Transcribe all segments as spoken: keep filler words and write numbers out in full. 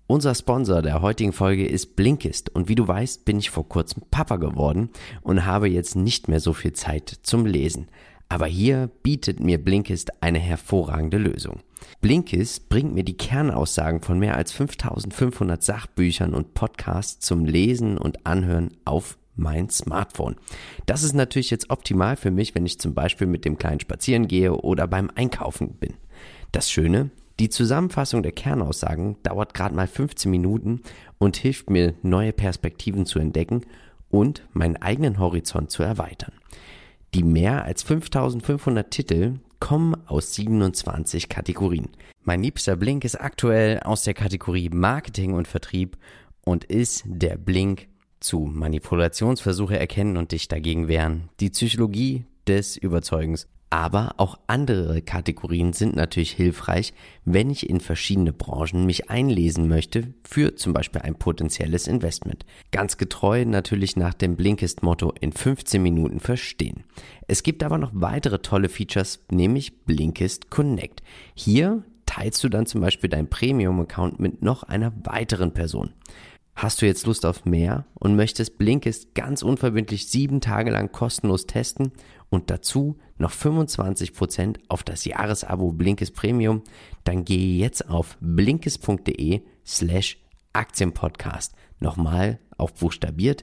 Unser Sponsor der heutigen Folge ist Blinkist und wie du weißt, bin ich vor kurzem Papa geworden und habe jetzt nicht mehr so viel Zeit zum Lesen. Aber hier bietet mir Blinkist eine hervorragende Lösung. Blinkist bringt mir die Kernaussagen von mehr als fünftausendfünfhundert Sachbüchern und Podcasts zum Lesen und Anhören auf mein Smartphone. Das ist natürlich jetzt optimal für mich, wenn ich zum Beispiel mit dem Kleinen spazieren gehe oder beim Einkaufen bin. Das Schöne, die Zusammenfassung der Kernaussagen dauert gerade mal fünfzehn Minuten und hilft mir, neue Perspektiven zu entdecken und meinen eigenen Horizont zu erweitern. Die mehr als fünftausendfünfhundert Titel kommen aus siebenundzwanzig Kategorien. Mein liebster Blink ist aktuell aus der Kategorie Marketing und Vertrieb und ist der Blink zu Manipulationsversuche erkennen und dich dagegen wehren, die Psychologie des Überzeugens. Aber auch andere Kategorien sind natürlich hilfreich, wenn ich in verschiedene Branchen mich einlesen möchte für zum Beispiel ein potenzielles Investment. Ganz getreu natürlich nach dem Blinkist-Motto in fünfzehn Minuten verstehen. Es gibt aber noch weitere tolle Features, nämlich Blinkist Connect. Hier teilst du dann zum Beispiel deinen Premium-Account mit noch einer weiteren Person. Hast du jetzt Lust auf mehr und möchtest Blinkist ganz unverbindlich sieben Tage lang kostenlos testen und dazu noch fünfundzwanzig Prozent auf das Jahresabo Blinkist Premium, dann gehe jetzt auf blinkist.de slash Aktienpodcast. Nochmal auf buchstabiert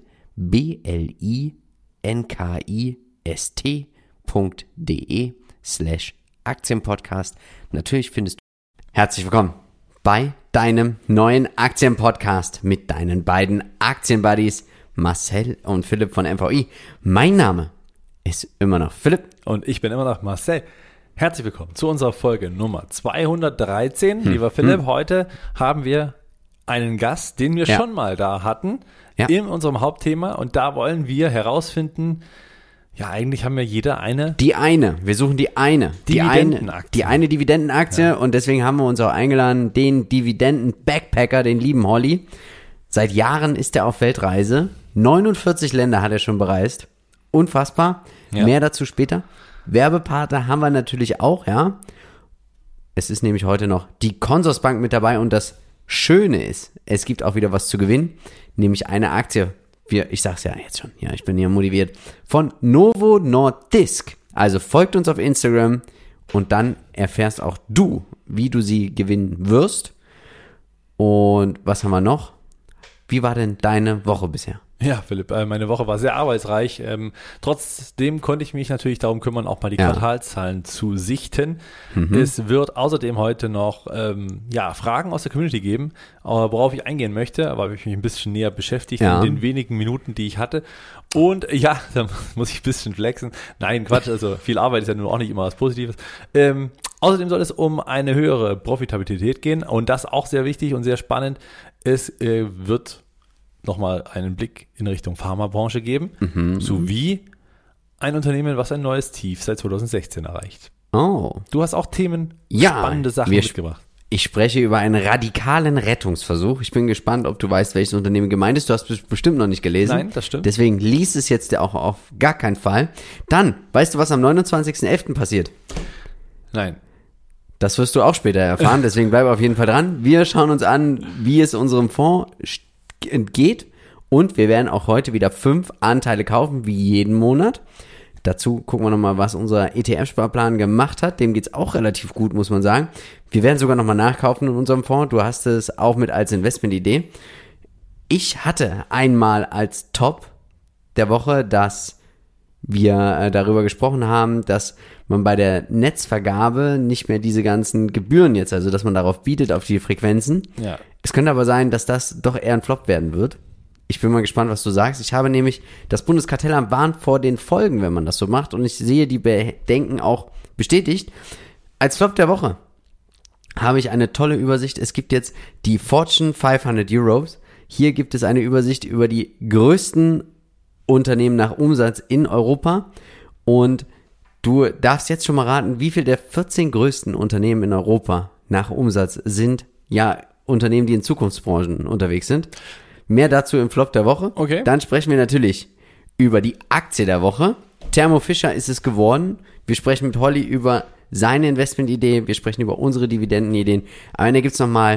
b-l-i-n-k-i-s-t.de slash Aktienpodcast. Natürlich findest du... Herzlich willkommen bei deinem neuen Aktienpodcast mit deinen beiden Aktienbuddies Marcel und Philipp von M V I. Mein Name ist immer noch Philipp. Und ich bin immer noch Marcel. Herzlich willkommen zu unserer Folge Nummer zweihundertdreizehn. Hm. Lieber Philipp, hm. heute haben wir einen Gast, den wir ja. schon mal da hatten, ja. in unserem Hauptthema. Und da wollen wir herausfinden, ja, eigentlich haben wir jeder eine. Die eine. Wir suchen die eine. Die eine, die eine Dividendenaktie. Ja. Und deswegen haben wir uns auch eingeladen, den Dividenden-Backpacker, den lieben Holly. Seit Jahren ist er auf Weltreise. neunundvierzig Länder hat er schon bereist. Unfassbar. Ja. Mehr dazu später. Werbepartner haben wir natürlich auch, ja. Es ist nämlich heute noch die Consorsbank mit dabei. Und das Schöne ist, es gibt auch wieder was zu gewinnen. Nämlich eine Aktie. Wir, ich sag's ja jetzt schon, ja, ich bin hier motiviert, von Novo Nordisk. Also folgt uns auf Instagram und dann erfährst auch du, wie du sie gewinnen wirst. Und was haben wir noch? Wie war denn deine Woche bisher? Ja, Philipp, meine Woche war sehr arbeitsreich. Ähm, trotzdem konnte ich mich natürlich darum kümmern, auch mal die ja. Quartalszahlen zu sichten. Mhm. Es wird außerdem heute noch ähm, ja, Fragen aus der Community geben, worauf ich eingehen möchte, aber habe ich mich ein bisschen näher beschäftigt ja. in den wenigen Minuten, die ich hatte. Und ja, da muss ich ein bisschen flexen. Nein, Quatsch, also viel Arbeit ist ja nun auch nicht immer was Positives. Ähm, außerdem soll es um eine höhere Profitabilität gehen und das auch sehr wichtig und sehr spannend. Es äh, wird nochmal einen Blick in Richtung Pharmabranche geben, mhm. sowie ein Unternehmen, was ein neues Tief seit zweitausendsechzehn erreicht. Oh. Du hast auch Themen, ja, spannende Sachen wir, mitgebracht. Ich spreche über einen radikalen Rettungsversuch. Ich bin gespannt, ob du weißt, welches Unternehmen gemeint ist. Du hast es bestimmt noch nicht gelesen. Nein, das stimmt. Deswegen lies es jetzt auch auf gar keinen Fall. Dann, weißt du, was am neunundzwanzigsten elften passiert? Nein. Das wirst du auch später erfahren, deswegen bleib auf jeden Fall dran. Wir schauen uns an, wie es unserem Fonds entgeht und wir werden auch heute wieder fünf Anteile kaufen, wie jeden Monat. Dazu gucken wir nochmal, was unser E T F-Sparplan gemacht hat. Dem geht's auch relativ gut, muss man sagen. Wir werden sogar nochmal nachkaufen in unserem Fonds. Du hast es auch mit als Investmentidee. Ich hatte einmal als Top der Woche, dass wir äh, darüber gesprochen haben, dass man bei der Netzvergabe nicht mehr diese ganzen Gebühren jetzt, also dass man darauf bietet, auf die Frequenzen. Ja. Es könnte aber sein, dass das doch eher ein Flop werden wird. Ich bin mal gespannt, was du sagst. Ich habe nämlich, das Bundeskartellamt warnt vor den Folgen, wenn man das so macht, und ich sehe die Bedenken auch bestätigt. Als Flop der Woche habe ich eine tolle Übersicht. Es gibt jetzt die Fortune fünfhundert Euros. Hier gibt es eine Übersicht über die größten Unternehmen nach Umsatz in Europa und du darfst jetzt schon mal raten, wie viel der vierzehn größten Unternehmen in Europa nach Umsatz sind, ja, Unternehmen, die in Zukunftsbranchen unterwegs sind. Mehr dazu im Flop der Woche. Okay. Dann sprechen wir natürlich über die Aktie der Woche. Thermo Fisher ist es geworden. Wir sprechen mit Holly über seine Investmentidee. Wir sprechen über unsere Dividendenideen. Am Ende gibt es nochmal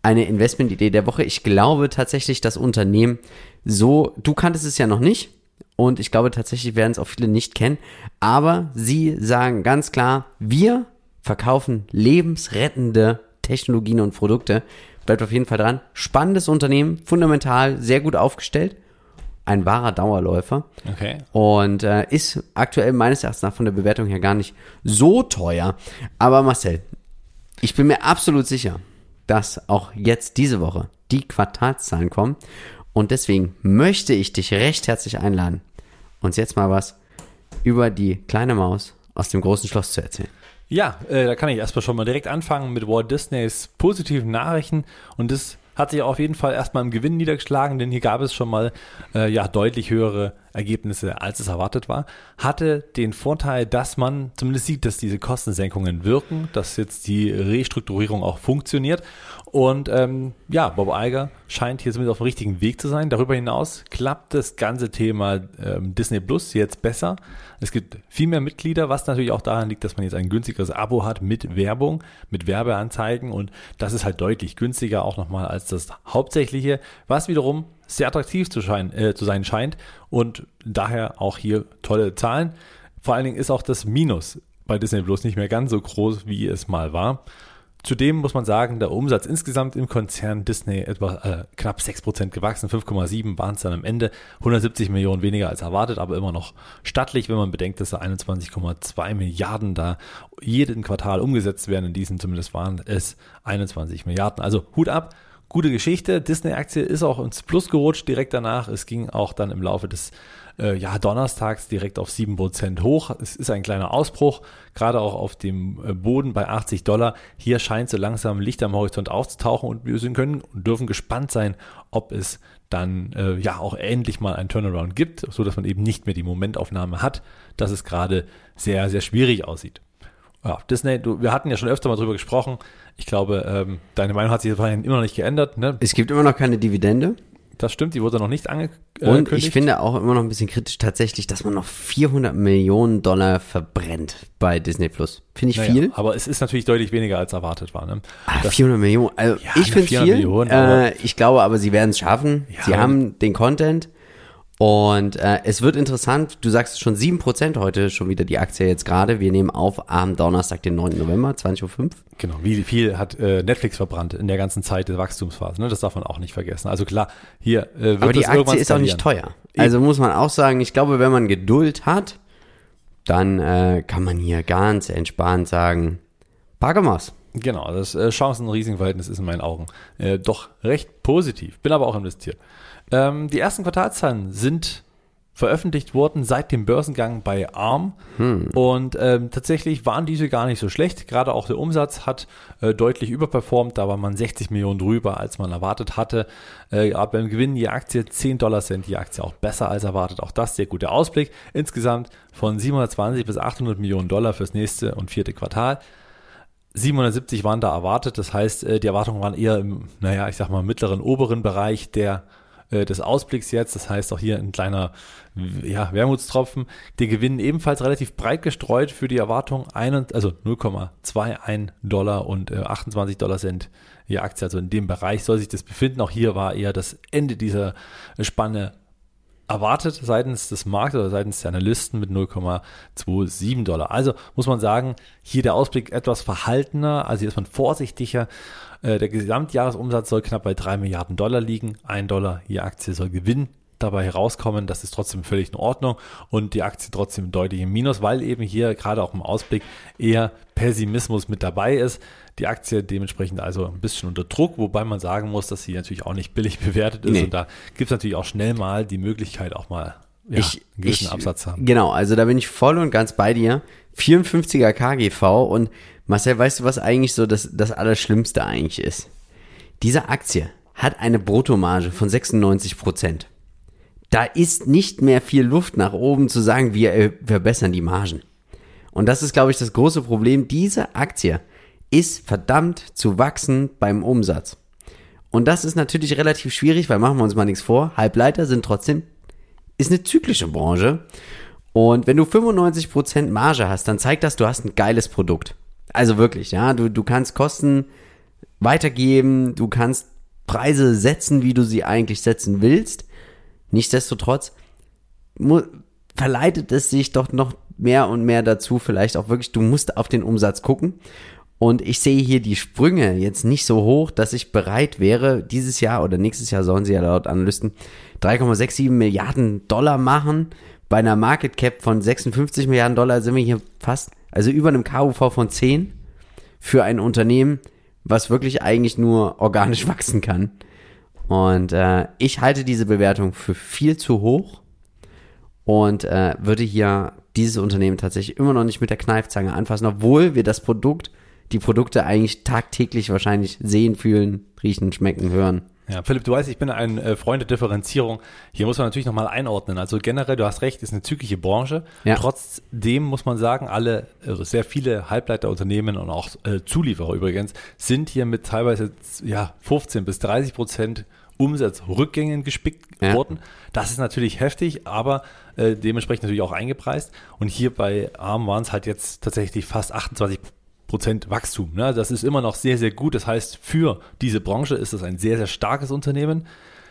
eine Investmentidee der Woche. Ich glaube tatsächlich, das Unternehmen so, du kanntest es ja noch nicht und ich glaube tatsächlich werden es auch viele nicht kennen, aber sie sagen ganz klar, wir verkaufen lebensrettende Technologien und Produkte. Bleibt auf jeden Fall dran. Spannendes Unternehmen, fundamental, sehr gut aufgestellt. Ein wahrer Dauerläufer. Okay. Und äh, ist aktuell meines Erachtens nach von der Bewertung her gar nicht so teuer. Aber Marcel, ich bin mir absolut sicher, dass auch jetzt diese Woche die Quartalszahlen kommen. Und deswegen möchte ich dich recht herzlich einladen, uns jetzt mal was über die kleine Maus aus dem großen Schloss zu erzählen. Ja, äh, da kann ich erstmal schon mal direkt anfangen mit Walt Disneys positiven Nachrichten. Und das hat sich auf jeden Fall erstmal im Gewinn niedergeschlagen, denn hier gab es schon mal äh, ja deutlich höhere Ergebnisse, als es erwartet war. Hatte den Vorteil, dass man zumindest sieht, dass diese Kostensenkungen wirken, dass jetzt die Restrukturierung auch funktioniert. Und ähm, ja, Bob Iger scheint hier zumindest auf dem richtigen Weg zu sein. Darüber hinaus klappt das ganze Thema ähm, Disney Plus jetzt besser. Es gibt viel mehr Mitglieder, was natürlich auch daran liegt, dass man jetzt ein günstigeres Abo hat mit Werbung, mit Werbeanzeigen. Und das ist halt deutlich günstiger auch nochmal als das Hauptsächliche, was wiederum sehr attraktiv zu, schein, äh, zu sein scheint und daher auch hier tolle Zahlen. Vor allen Dingen ist auch das Minus bei Disney Plus nicht mehr ganz so groß, wie es mal war. Zudem muss man sagen, der Umsatz insgesamt im Konzern Disney etwa äh, knapp sechs Prozent gewachsen, fünf Komma sieben waren es dann am Ende, hundertsiebzig Millionen weniger als erwartet, aber immer noch stattlich, wenn man bedenkt, dass da einundzwanzig Komma zwei Milliarden da jeden Quartal umgesetzt werden. In diesem zumindest waren es einundzwanzig Milliarden. Also Hut ab. Gute Geschichte. Disney-Aktie ist auch ins Plus gerutscht direkt danach. Es ging auch dann im Laufe des äh, ja, Donnerstags direkt auf sieben Prozent hoch. Es ist ein kleiner Ausbruch, gerade auch auf dem äh, Boden bei achtzig Dollar. Hier scheint so langsam Licht am Horizont aufzutauchen und wir sind können und dürfen gespannt sein, ob es dann äh, ja auch endlich mal einen Turnaround gibt, so dass man eben nicht mehr die Momentaufnahme hat, dass es gerade sehr, sehr schwierig aussieht. Ja, Disney, du, wir hatten ja schon öfter mal drüber gesprochen. Ich glaube, ähm, deine Meinung hat sich immer noch nicht geändert. Ne? Es gibt immer noch keine Dividende. Das stimmt, die wurde noch nicht angekündigt. Und ich finde auch immer noch ein bisschen kritisch tatsächlich, dass man noch vierhundert Millionen Dollar verbrennt bei Disney Plus. Finde ich naja, viel. Aber es ist natürlich deutlich weniger als erwartet war. Ne? Ah, vierhundert Millionen. Also ja, ich finde viel. Millionen, äh, ich glaube aber, sie werden es schaffen. Ja, sie haben den Content. Und äh, es wird interessant, du sagst schon sieben Prozent heute schon wieder die Aktie jetzt gerade. Wir nehmen auf am Donnerstag, den neunten November, zwanzig Uhr fünf. Genau, wie viel hat äh, Netflix verbrannt in der ganzen Zeit der Wachstumsphase, ne? Das darf man auch nicht vergessen. Also klar, hier äh, wird aber die das Aktie ist auch nicht teuer. Also muss man auch sagen, ich glaube, wenn man Geduld hat, dann äh, kann man hier ganz entspannt sagen, Packemas. Genau, das äh, Chancen-Risiken-Verhältnis ist in meinen Augen äh, doch recht positiv. Bin aber auch investiert. Ähm, die ersten Quartalszahlen sind veröffentlicht worden seit dem Börsengang bei Arm hm. und ähm, tatsächlich waren diese gar nicht so schlecht. Gerade auch der Umsatz hat äh, deutlich überperformt. Da war man sechzig Millionen drüber, als man erwartet hatte. Äh, aber beim Gewinn je Aktie zehn Dollar Cent, die Aktie auch besser als erwartet. Auch das sehr guter Ausblick. Insgesamt von siebenhundertzwanzig bis achthundert Millionen Dollar fürs nächste und vierte Quartal. siebenhundertsiebzig waren da erwartet, das heißt, die Erwartungen waren eher im, naja, ich sag mal, mittleren, oberen Bereich der, äh, des Ausblicks jetzt, das heißt auch hier ein kleiner, ja, Wermutstropfen. Der Gewinn ebenfalls relativ breit gestreut für die Erwartung, ein, also null Komma einundzwanzig Dollar und äh, achtundzwanzig Dollar Cent je Aktie, also in dem Bereich soll sich das befinden. Auch hier war eher das Ende dieser Spanne erwartet seitens des Marktes oder seitens der Analysten mit null Komma siebenundzwanzig Dollar. Also muss man sagen, hier der Ausblick etwas verhaltener, also hier ist man vorsichtiger. Äh, der Gesamtjahresumsatz soll knapp bei drei Milliarden Dollar liegen. Ein Dollar je Aktie soll Gewinn dabei herauskommen. Das ist trotzdem völlig in Ordnung und die Aktie trotzdem deutlich im Minus, weil eben hier gerade auch im Ausblick eher Pessimismus mit dabei ist. Die Aktie dementsprechend also ein bisschen unter Druck, wobei man sagen muss, dass sie natürlich auch nicht billig bewertet ist. Nee. Und da gibt es natürlich auch schnell mal die Möglichkeit, auch mal ja, ich, einen gewissen ich, Absatz zu haben. Genau, also da bin ich voll und ganz bei dir. vierundfünfziger K G V und Marcel, weißt du, was eigentlich so das, das Allerschlimmste eigentlich ist? Diese Aktie hat eine Bruttomarge von sechsundneunzig Prozent. Da ist nicht mehr viel Luft nach oben zu sagen, wir äh, verbessern die Margen. Und das ist, glaube ich, das große Problem. Diese Aktie ist verdammt zu wachsen beim Umsatz. Und das ist natürlich relativ schwierig, weil machen wir uns mal nichts vor, Halbleiter sind trotzdem, ist eine zyklische Branche. Und wenn du fünfundneunzig Prozent Marge hast, dann zeigt das, du hast ein geiles Produkt. Also wirklich, ja, du, du kannst Kosten weitergeben, du kannst Preise setzen, wie du sie eigentlich setzen willst. Nichtsdestotrotz mu- verleitet es sich doch noch mehr und mehr dazu, vielleicht auch wirklich, du musst auf den Umsatz gucken. Und ich sehe hier die Sprünge jetzt nicht so hoch, dass ich bereit wäre, dieses Jahr oder nächstes Jahr sollen sie ja laut Analysten drei Komma sechsundsiebzig Milliarden Dollar machen. Bei einer Market Cap von sechsundfünfzig Milliarden Dollar sind wir hier fast, also über einem K U V von zehn für ein Unternehmen, was wirklich eigentlich nur organisch wachsen kann. Und äh, ich halte diese Bewertung für viel zu hoch und äh, würde hier dieses Unternehmen tatsächlich immer noch nicht mit der Kneifzange anfassen, obwohl wir das Produkt, die Produkte eigentlich tagtäglich wahrscheinlich sehen, fühlen, riechen, schmecken, hören. Ja, Philipp, du weißt, ich bin ein äh, Freund der Differenzierung. Hier muss man natürlich nochmal einordnen. Also generell, du hast recht, ist eine zyklische Branche. Ja. Trotzdem muss man sagen, alle, also sehr viele Halbleiterunternehmen und auch äh, Zulieferer übrigens, sind hier mit teilweise ja, fünfzehn bis dreißig Prozent Umsatzrückgängen gespickt ja. worden. Das ist natürlich heftig, aber äh, dementsprechend natürlich auch eingepreist. Und hier bei Arm waren es halt jetzt tatsächlich fast achtundzwanzig Prozent Wachstum. Ne? Das ist immer noch sehr, sehr gut. Das heißt, für diese Branche ist es ein sehr, sehr starkes Unternehmen.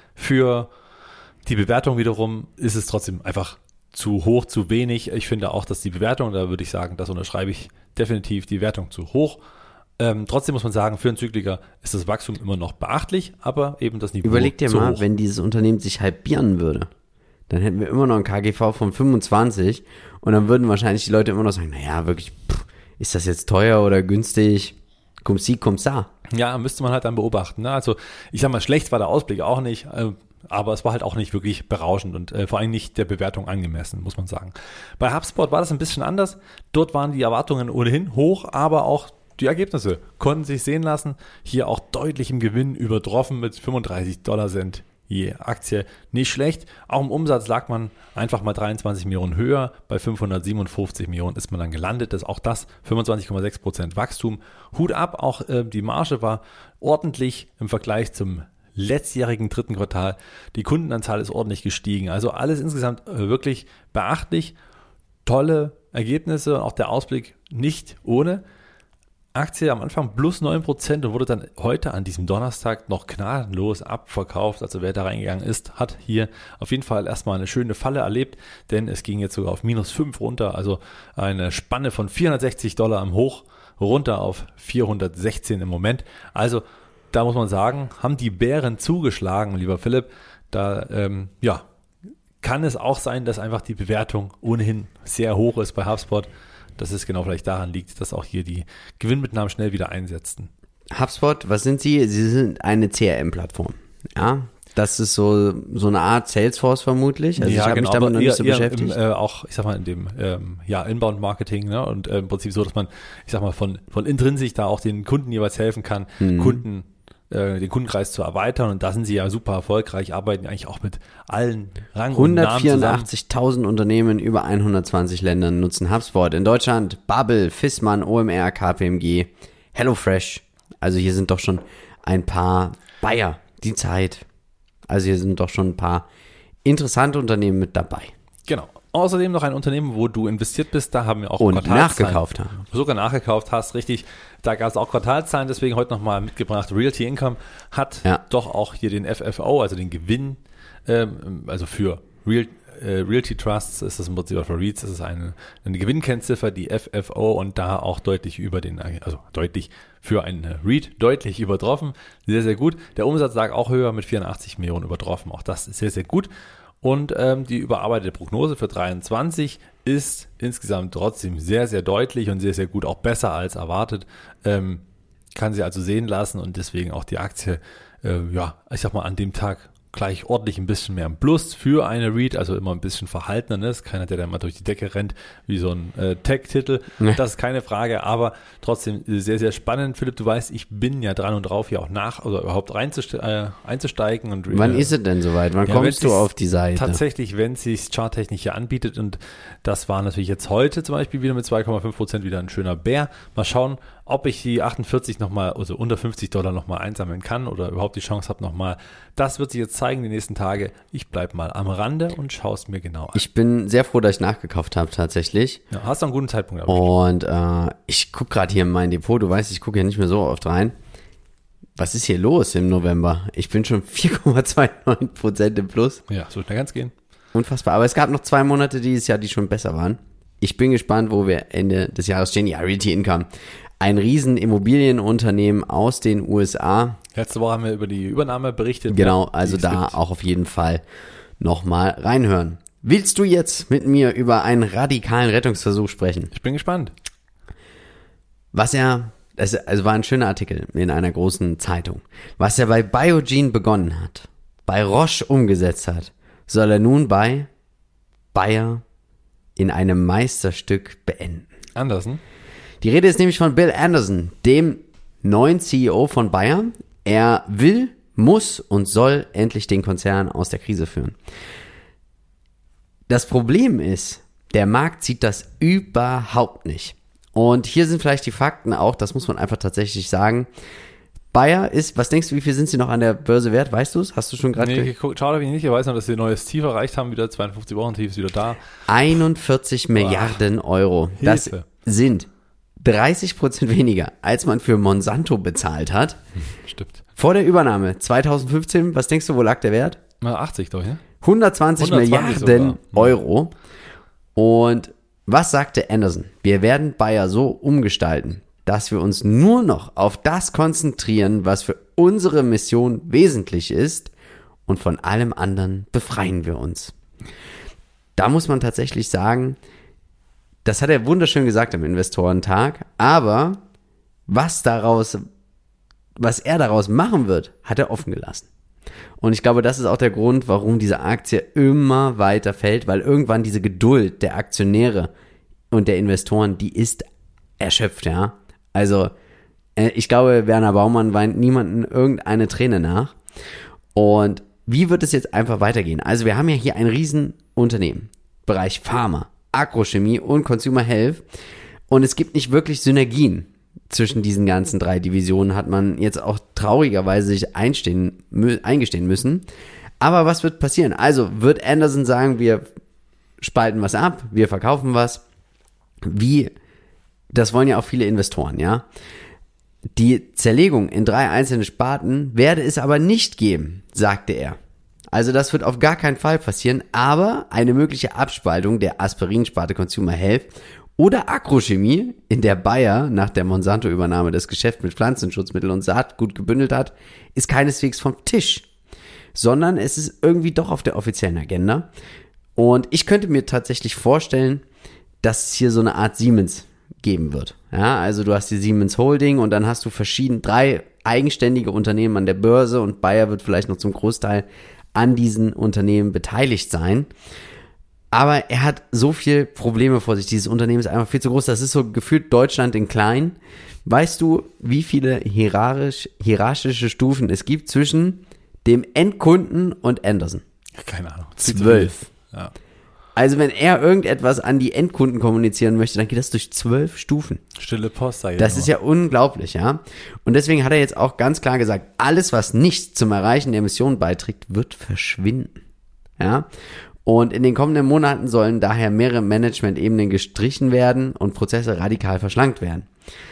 Für die Bewertung wiederum ist es trotzdem einfach zu hoch, zu wenig. Ich finde auch, dass die Bewertung, da würde ich sagen, das unterschreibe ich definitiv, die Wertung zu hoch. Ähm, trotzdem muss man sagen, für einen Zykliker ist das Wachstum immer noch beachtlich, aber eben das Niveau Überleg dir zu mal, hoch. Wenn dieses Unternehmen sich halbieren würde, dann hätten wir immer noch ein K G V von fünfundzwanzig und dann würden wahrscheinlich die Leute immer noch sagen, naja, wirklich, pff, ist das jetzt teuer oder günstig? Cum si, cum sa. Ja, müsste man halt dann beobachten. Ne? Also ich sag mal, schlecht war der Ausblick auch nicht, äh, aber es war halt auch nicht wirklich berauschend und äh, vor allem nicht der Bewertung angemessen, muss man sagen. Bei HubSpot war das ein bisschen anders. Dort waren die Erwartungen ohnehin hoch, aber auch die Ergebnisse konnten sich sehen lassen. Hier auch deutlich im Gewinn übertroffen mit fünfunddreißig Dollar Cent je Aktie. Nicht schlecht. Auch im Umsatz lag man einfach mal dreiundzwanzig Millionen höher. Bei fünfhundertsiebenundfünfzig Millionen ist man dann gelandet. Das ist auch das fünfundzwanzig Komma sechs Prozent Wachstum. Hut ab. Auch äh, die Marge war ordentlich im Vergleich zum letztjährigen dritten Quartal. Die Kundenanzahl ist ordentlich gestiegen. Also alles insgesamt äh, wirklich beachtlich. Tolle Ergebnisse und auch der Ausblick nicht ohne. Aktie am Anfang plus neun Prozent und wurde dann heute an diesem Donnerstag noch gnadenlos abverkauft. Also wer da reingegangen ist, hat hier auf jeden Fall erstmal eine schöne Falle erlebt, denn es ging jetzt sogar auf minus fünf runter, also eine Spanne von vierhundertsechzig Dollar am Hoch runter auf vierhundertsechzehn im Moment. Also da muss man sagen, haben die Bären zugeschlagen, lieber Philipp. Da ähm, ja, kann es auch sein, dass einfach die Bewertung ohnehin sehr hoch ist bei HubSpot. Dass es genau vielleicht daran liegt, dass auch hier die Gewinnmitnahmen schnell wieder einsetzten. HubSpot, was sind Sie? Sie sind eine C R M-Plattform. Ja, das ist so, so eine Art Salesforce vermutlich. Also ja, ich habe genau, mich damit noch nicht so eher beschäftigt. Im, äh, auch, ich sag mal, in dem ähm, ja, Inbound-Marketing, ne? Und äh, im Prinzip so, dass man, ich sag mal, von, von intrinsisch da auch den Kunden jeweils helfen kann, mhm. Kunden den Kundenkreis zu erweitern und da sind sie ja super erfolgreich, arbeiten eigentlich auch mit allen Rang und Namen hundertvierundachtzigtausend Unternehmen über hundertzwanzig Ländern nutzen HubSpot. In Deutschland Bubble, Fissmann, O M R, K P M G, HelloFresh. Also hier sind doch schon ein paar Bayer, die Zeit. Also hier sind doch schon ein paar interessante Unternehmen mit dabei. Genau. Außerdem noch ein Unternehmen, wo du investiert bist, da haben wir auch und nachgekauft haben. Sogar nachgekauft hast, richtig. Da gab es auch Quartalszahlen, deswegen heute nochmal mitgebracht. Realty Income hat ja. doch auch hier den F F O, also den Gewinn, ähm, also für Real, äh, Realty Trusts ist das im Prinzip, für REITs ist es eine, eine Gewinnkennziffer, die F F O und da auch deutlich über den, also deutlich für einen REIT deutlich übertroffen. Sehr, sehr gut. Der Umsatz lag auch höher mit vierundachtzig Millionen übertroffen. Auch das ist sehr, sehr gut. Und ähm, die überarbeitete Prognose für dreiundzwanzig ist insgesamt trotzdem sehr, sehr deutlich und sehr, sehr gut, auch besser als erwartet. Ähm, kann sie also sehen lassen und deswegen auch die Aktie, äh, ja, ich sag mal, an dem Tag gleich ordentlich ein bisschen mehr im Plus für eine REIT, also immer ein bisschen verhaltener, ne? Ist keiner, der da mal durch die Decke rennt, wie so ein äh, Tech-Titel. Nee. Das ist keine Frage, aber trotzdem sehr, sehr spannend. Philipp, du weißt, ich bin ja dran und drauf, hier auch nach, oder überhaupt reinzust- äh, einzusteigen. Und, Wann äh, ist es denn soweit? Wann ja, kommst du auf die Seite? Tatsächlich, wenn es sich charttechnisch hier anbietet und das war natürlich jetzt heute zum Beispiel wieder mit zwei Komma fünf Prozent wieder ein schöner Bär. Mal schauen, ob ich die achtundvierzig nochmal, also unter fünfzig Dollar nochmal einsammeln kann oder überhaupt die Chance habe nochmal. Das wird sich jetzt zeigen die nächsten Tage. Ich bleibe mal am Rande und schaue es mir genau an. Ich bin sehr froh, dass ich nachgekauft habe tatsächlich. Ja, hast du einen guten Zeitpunkt erwischt. Und äh, ich gucke gerade hier in mein Depot. Du weißt, ich gucke ja nicht mehr so oft rein. Was ist hier los im November? Ich bin schon vier Komma neunundzwanzig Prozent im Plus. Ja, so schnell kann's gehen. Unfassbar. Aber es gab noch zwei Monate dieses Jahr, die schon besser waren. Ich bin gespannt, wo wir Ende des Jahres stehen. Ja, Realty Income. Ein riesen Immobilienunternehmen aus den U S A. Letzte Woche haben wir über die Übernahme berichtet. Genau, also da gibt. Auch auf jeden Fall nochmal reinhören. Willst du jetzt mit mir über einen radikalen Rettungsversuch sprechen? Ich bin gespannt. Was er, also war ein schöner Artikel in einer großen Zeitung. Was er bei Biogen begonnen hat, bei Roche umgesetzt hat, soll er nun bei Bayer in einem Meisterstück beenden. Andersen? Die Rede ist nämlich von Bill Anderson, dem neuen C E O von Bayer. Er will, muss und soll endlich den Konzern aus der Krise führen. Das Problem ist, der Markt sieht das überhaupt nicht. Und hier sind vielleicht die Fakten auch, das muss man einfach tatsächlich sagen. Bayer ist, was denkst du, wie viel sind sie noch an der Börse wert? Weißt du es? Hast du schon gerade... Nee, schau, da ich nicht. Ich weiß noch, dass sie ein neues Tief erreicht haben, wieder zweiundfünfzig Wochen Tief ist wieder da. einundvierzig Boah. Milliarden Euro. Das Hilfe. Sind dreißig Prozent weniger, als man für Monsanto bezahlt hat. Stimmt. Vor der Übernahme zweitausendfünfzehn, was denkst du, wo lag der Wert? Mal achtzig doch, ja? hundertzwanzig, hundertzwanzig Milliarden sogar. Euro. Und was sagte Anderson? Wir werden Bayer so umgestalten, dass wir uns nur noch auf das konzentrieren, was für unsere Mission wesentlich ist, und von allem anderen befreien wir uns. Da muss man tatsächlich sagen, das hat er wunderschön gesagt am Investorentag, aber was daraus, was er daraus machen wird, hat er offen gelassen. Und ich glaube, das ist auch der Grund, warum diese Aktie immer weiter fällt, weil irgendwann diese Geduld der Aktionäre und der Investoren, die ist erschöpft, ja. Also, ich glaube, Werner Baumann weint niemanden irgendeine Träne nach. Und wie wird es jetzt einfach weitergehen? Also, wir haben ja hier ein Riesenunternehmen, Bereich Pharma, Agrochemie und Consumer Health. Und es gibt nicht wirklich Synergien zwischen diesen ganzen drei Divisionen, hat man jetzt auch traurigerweise sich einstehen, eingestehen müssen. Aber was wird passieren? Also wird Anderson sagen, wir spalten was ab, wir verkaufen was. Wie, das wollen ja auch viele Investoren, ja. Die Zerlegung in drei einzelne Sparten werde es aber nicht geben, sagte er. Also das wird auf gar keinen Fall passieren, aber eine mögliche Abspaltung der Aspirin-Sparte Consumer Health oder Agrochemie, in der Bayer nach der Monsanto-Übernahme das Geschäft mit Pflanzenschutzmitteln und Saatgut gebündelt hat, ist keineswegs vom Tisch, sondern es ist irgendwie doch auf der offiziellen Agenda. Und ich könnte mir tatsächlich vorstellen, dass es hier so eine Art Siemens geben wird. Ja, also du hast die Siemens Holding und dann hast du verschiedene, drei eigenständige Unternehmen an der Börse und Bayer wird vielleicht noch zum Großteil an diesen Unternehmen beteiligt sein. Aber er hat so viele Probleme vor sich. Dieses Unternehmen ist einfach viel zu groß. Das ist so gefühlt Deutschland in klein. Weißt du, wie viele hierarchisch, hierarchische Stufen es gibt zwischen dem Endkunden und Anderson? Keine Ahnung. Zwölf. Ja. Also wenn er irgendetwas an die Endkunden kommunizieren möchte, dann geht das durch zwölf Stufen. Stille Post, sag ich Das ist ja unglaublich, ja. Und deswegen hat er jetzt auch ganz klar gesagt, alles, was nicht zum Erreichen der Mission beiträgt, wird verschwinden. Ja. Und in den kommenden Monaten sollen daher mehrere Management-Ebenen gestrichen werden und Prozesse radikal verschlankt werden.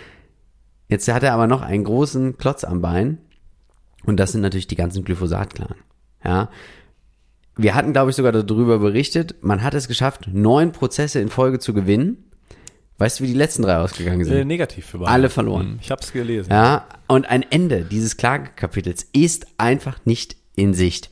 Jetzt hat er aber noch einen großen Klotz am Bein und das sind natürlich die ganzen Glyphosat-Klagen. Ja. Wir hatten, glaube ich, sogar darüber berichtet, man hat es geschafft, neun Prozesse in Folge zu gewinnen. Weißt du, wie die letzten drei ausgegangen sind? Äh, negativ für beide. Alle verloren. Ich habe es gelesen. Ja, und ein Ende dieses Klagekapitels ist einfach nicht in Sicht.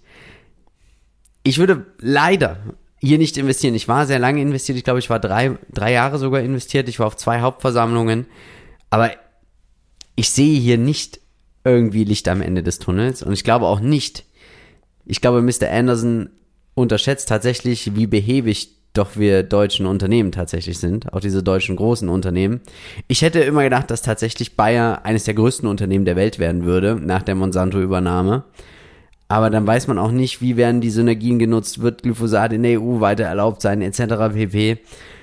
Ich würde leider hier nicht investieren. Ich war sehr lange investiert. Ich glaube, ich war drei, drei Jahre sogar investiert. Ich war auf zwei Hauptversammlungen. Aber ich sehe hier nicht irgendwie Licht am Ende des Tunnels. Und ich glaube auch nicht, ich glaube, Mister Anderson unterschätzt tatsächlich, wie behäbig doch wir deutschen Unternehmen tatsächlich sind. Auch diese deutschen großen Unternehmen. Ich hätte immer gedacht, dass tatsächlich Bayer eines der größten Unternehmen der Welt werden würde, nach der Monsanto-Übernahme. Aber dann weiß man auch nicht, wie werden die Synergien genutzt, wird Glyphosat in der E U weiter erlaubt sein, et cetera pp.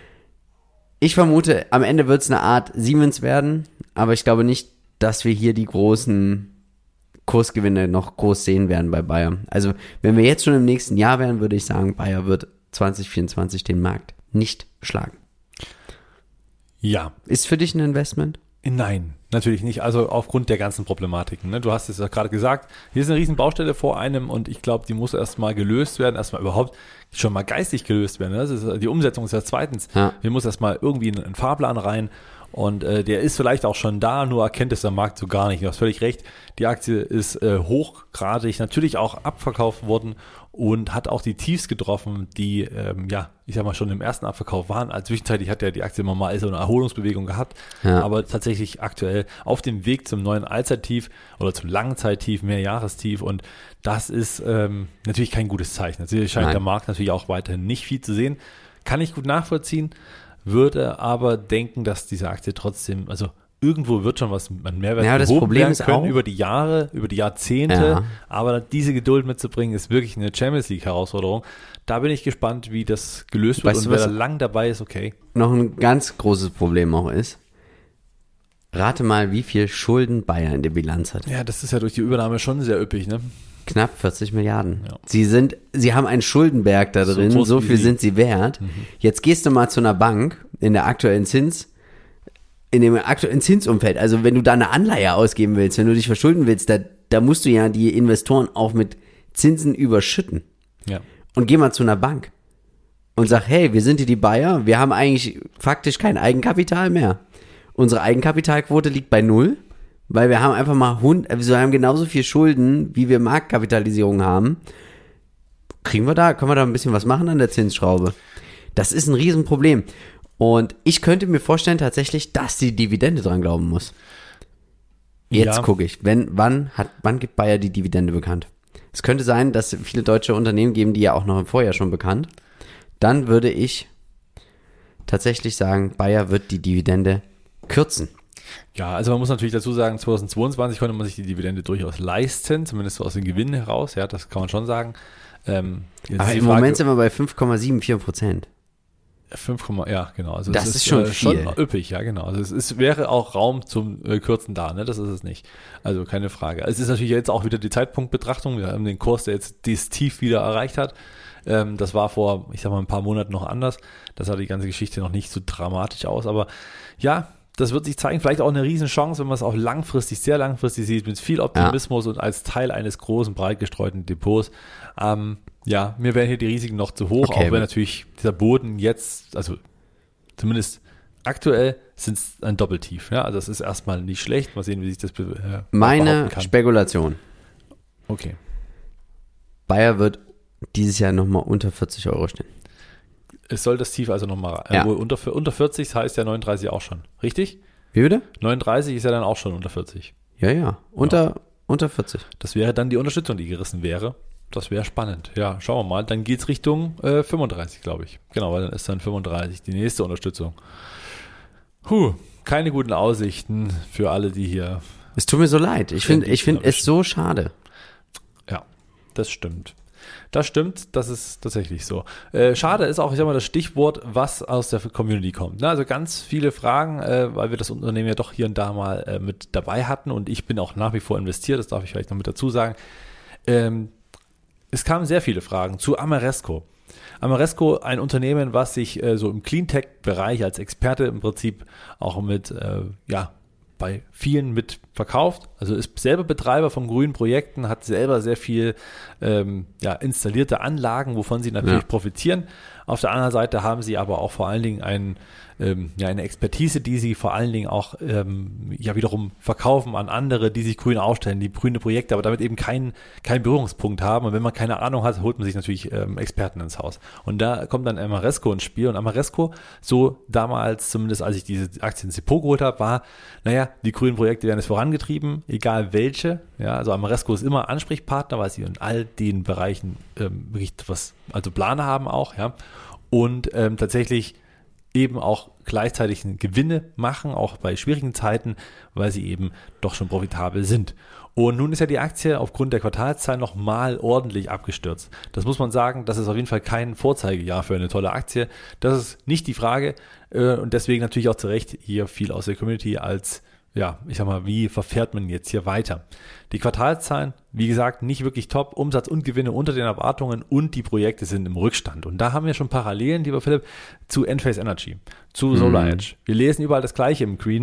Ich vermute, am Ende wird es eine Art Siemens werden, aber ich glaube nicht, dass wir hier die großen Kursgewinne noch groß sehen werden bei Bayer. Also wenn wir jetzt schon im nächsten Jahr wären, würde ich sagen, Bayer wird zwanzig vierundzwanzig den Markt nicht schlagen. Ja. Ist für dich ein Investment? Nein, Natürlich nicht, also aufgrund der ganzen Problematiken. Ne? Du hast es ja gerade gesagt, hier ist eine riesen Baustelle vor einem und ich glaube, die muss erstmal gelöst werden, erstmal überhaupt schon mal geistig gelöst werden. Ne? Das ist, die Umsetzung ist ja zweitens. Ja. Hier muss erstmal irgendwie ein, ein Fahrplan rein und äh, der ist vielleicht auch schon da, nur erkennt es der Markt so gar nicht. Du hast völlig recht, die Aktie ist äh, hochgradig, natürlich auch abverkauft worden und hat auch die Tiefs getroffen, die, ähm, ja, ich sag mal, schon im ersten Abverkauf waren. Also zwischenzeitlich hat ja die Aktie immer mal so eine Erholungsbewegung gehabt, ja. aber tatsächlich aktuell auf dem Weg zum neuen Allzeittief oder zum Langzeittief, Mehrjahrestief und das ist ähm, natürlich kein gutes Zeichen. Natürlich scheint Nein. der Markt natürlich auch weiterhin nicht viel zu sehen. Kann ich gut nachvollziehen, würde aber denken, dass diese Aktie trotzdem, also irgendwo wird schon was an Mehrwert ja, das gehoben Problem werden ist können auch, über die Jahre, über die Jahrzehnte, ja. aber diese Geduld mitzubringen, ist wirklich eine Champions League Herausforderung. Da bin ich gespannt, wie das gelöst wird weißt und du, wer da lang dabei ist, okay. Noch ein ganz großes Problem auch ist, rate mal, wie viel Schulden Bayer in der Bilanz hat. Ja, das ist ja durch die Übernahme schon sehr üppig, ne? Knapp vierzig Milliarden. Ja. Sie sind, sie haben einen Schuldenberg da drin, so, so viel sind sie wert. Mhm. Jetzt gehst du mal zu einer Bank in der aktuellen Zins, in dem aktuellen Zinsumfeld. Also wenn du da eine Anleihe ausgeben willst, wenn du dich verschulden willst, da, da musst du ja die Investoren auch mit Zinsen überschütten. Ja. Und geh mal zu einer Bank und sag, hey, wir sind hier die Bayer, wir haben eigentlich faktisch kein Eigenkapital mehr. Unsere Eigenkapitalquote liegt bei null. Weil wir haben einfach mal, Hund, wir haben genauso viel Schulden, wie wir Marktkapitalisierung haben. Kriegen wir da, können wir da ein bisschen was machen an der Zinsschraube? Das ist ein Riesenproblem. Und ich könnte mir vorstellen tatsächlich, dass die Dividende dran glauben muss. Jetzt ja. gucke ich, wenn, wann hat, wann gibt Bayer die Dividende bekannt? Es könnte sein, dass viele deutsche Unternehmen geben die ja auch noch im Vorjahr schon bekannt. Dann würde ich tatsächlich sagen, Bayer wird die Dividende kürzen. Ja, also man muss natürlich dazu sagen, zweitausendzweiundzwanzig konnte man sich die Dividende durchaus leisten, zumindest aus den Gewinnen heraus, ja, das kann man schon sagen. Ähm, Aber im Frage, Moment sind wir bei fünf Komma vierundsiebzig Prozent. fünf, ja, genau. Also das ist, ist schon äh, viel. Schon üppig, ja, genau. Also es ist, wäre auch Raum zum äh, Kürzen da, ne? Das ist es nicht. Also keine Frage. Es ist natürlich jetzt auch wieder die Zeitpunktbetrachtung. Wir haben den Kurs, der jetzt dieses Tief wieder erreicht hat. Ähm, das war vor, ich sag mal, ein paar Monaten noch anders. Das sah die ganze Geschichte noch nicht so dramatisch aus. Aber ja, das wird sich zeigen, vielleicht auch eine Riesenchance, wenn man es auch langfristig, sehr langfristig sieht, mit viel Optimismus ja. und als Teil eines großen, breit gestreuten Depots. Ähm, ja, mir wären hier die Risiken noch zu hoch, okay, auch wenn natürlich dieser Boden jetzt, also zumindest aktuell sind es ein Doppeltief. Ja, also das ist erstmal nicht schlecht. Mal sehen, wie sich das be- äh, Meine kann. Spekulation. Okay. Bayer wird dieses Jahr nochmal unter vierzig Euro stehen. Es soll das Tief also nochmal, ja. äh, unter, unter vierzig, das heißt ja neununddreißig auch schon, richtig? Wie bitte? neununddreißig ist ja dann auch schon unter vierzig. Ja, ja, unter, ja. unter vierzig. Das wäre dann die Unterstützung, die gerissen wäre. Das wäre spannend. Ja, schauen wir mal. Dann geht es Richtung äh, fünfunddreißig, glaube ich. Genau, weil dann ist dann fünfunddreißig die nächste Unterstützung. Puh, keine guten Aussichten für alle, die hier... Es tut mir so leid. Ich finde ich find es so schade. Ja, das stimmt. Das stimmt, das ist tatsächlich so. Äh, schade ist auch, ich sag mal, das Stichwort, was aus der Community kommt. Ne? Also ganz viele Fragen, äh, weil wir das Unternehmen ja doch hier und da mal äh, mit dabei hatten und ich bin auch nach wie vor investiert, das darf ich vielleicht noch mit dazu sagen. Ähm, es kamen sehr viele Fragen zu Ameresco. Ameresco, ein Unternehmen, was sich äh, so im Cleantech-Bereich als Experte im Prinzip auch mit, äh, ja, bei vielen mit verkauft, also ist selber Betreiber von grünen Projekten, hat selber sehr viel ähm, ja, installierte Anlagen, wovon sie natürlich ja. profitieren. Auf der anderen Seite haben sie aber auch vor allen Dingen ein, ähm, ja, eine Expertise, die sie vor allen Dingen auch ähm, ja wiederum verkaufen an andere, die sich grün aufstellen, die grüne Projekte, aber damit eben keinen keinen Berührungspunkt haben. Und wenn man keine Ahnung hat, holt man sich natürlich ähm, Experten ins Haus. Und da kommt dann Ameresco ins Spiel. Und Ameresco, so damals zumindest, als ich diese Aktien ins Depot geholt habe, war, naja, die grünen Projekte werden jetzt vorangetrieben, egal welche. Ja, also Ameresco ist immer Ansprechpartner, weil sie in all den Bereichen ähm, richtig was, also Pläne haben auch, ja. Und ähm, tatsächlich eben auch gleichzeitig Gewinne machen, auch bei schwierigen Zeiten, weil sie eben doch schon profitabel sind. Und nun ist ja die Aktie aufgrund der Quartalszahlen nochmal ordentlich abgestürzt. Das muss man sagen, das ist auf jeden Fall kein Vorzeigejahr für eine tolle Aktie. Das ist nicht die Frage äh, und deswegen natürlich auch zu Recht hier viel aus der Community als, ja, ich sag mal, wie verfährt man jetzt hier weiter? Die Quartalszahlen, wie gesagt, nicht wirklich top, Umsatz und Gewinne unter den Erwartungen und die Projekte sind im Rückstand. Und da haben wir schon Parallelen, lieber Philipp, zu Enphase Energy, zu SolarEdge. Wir lesen überall das Gleiche im Green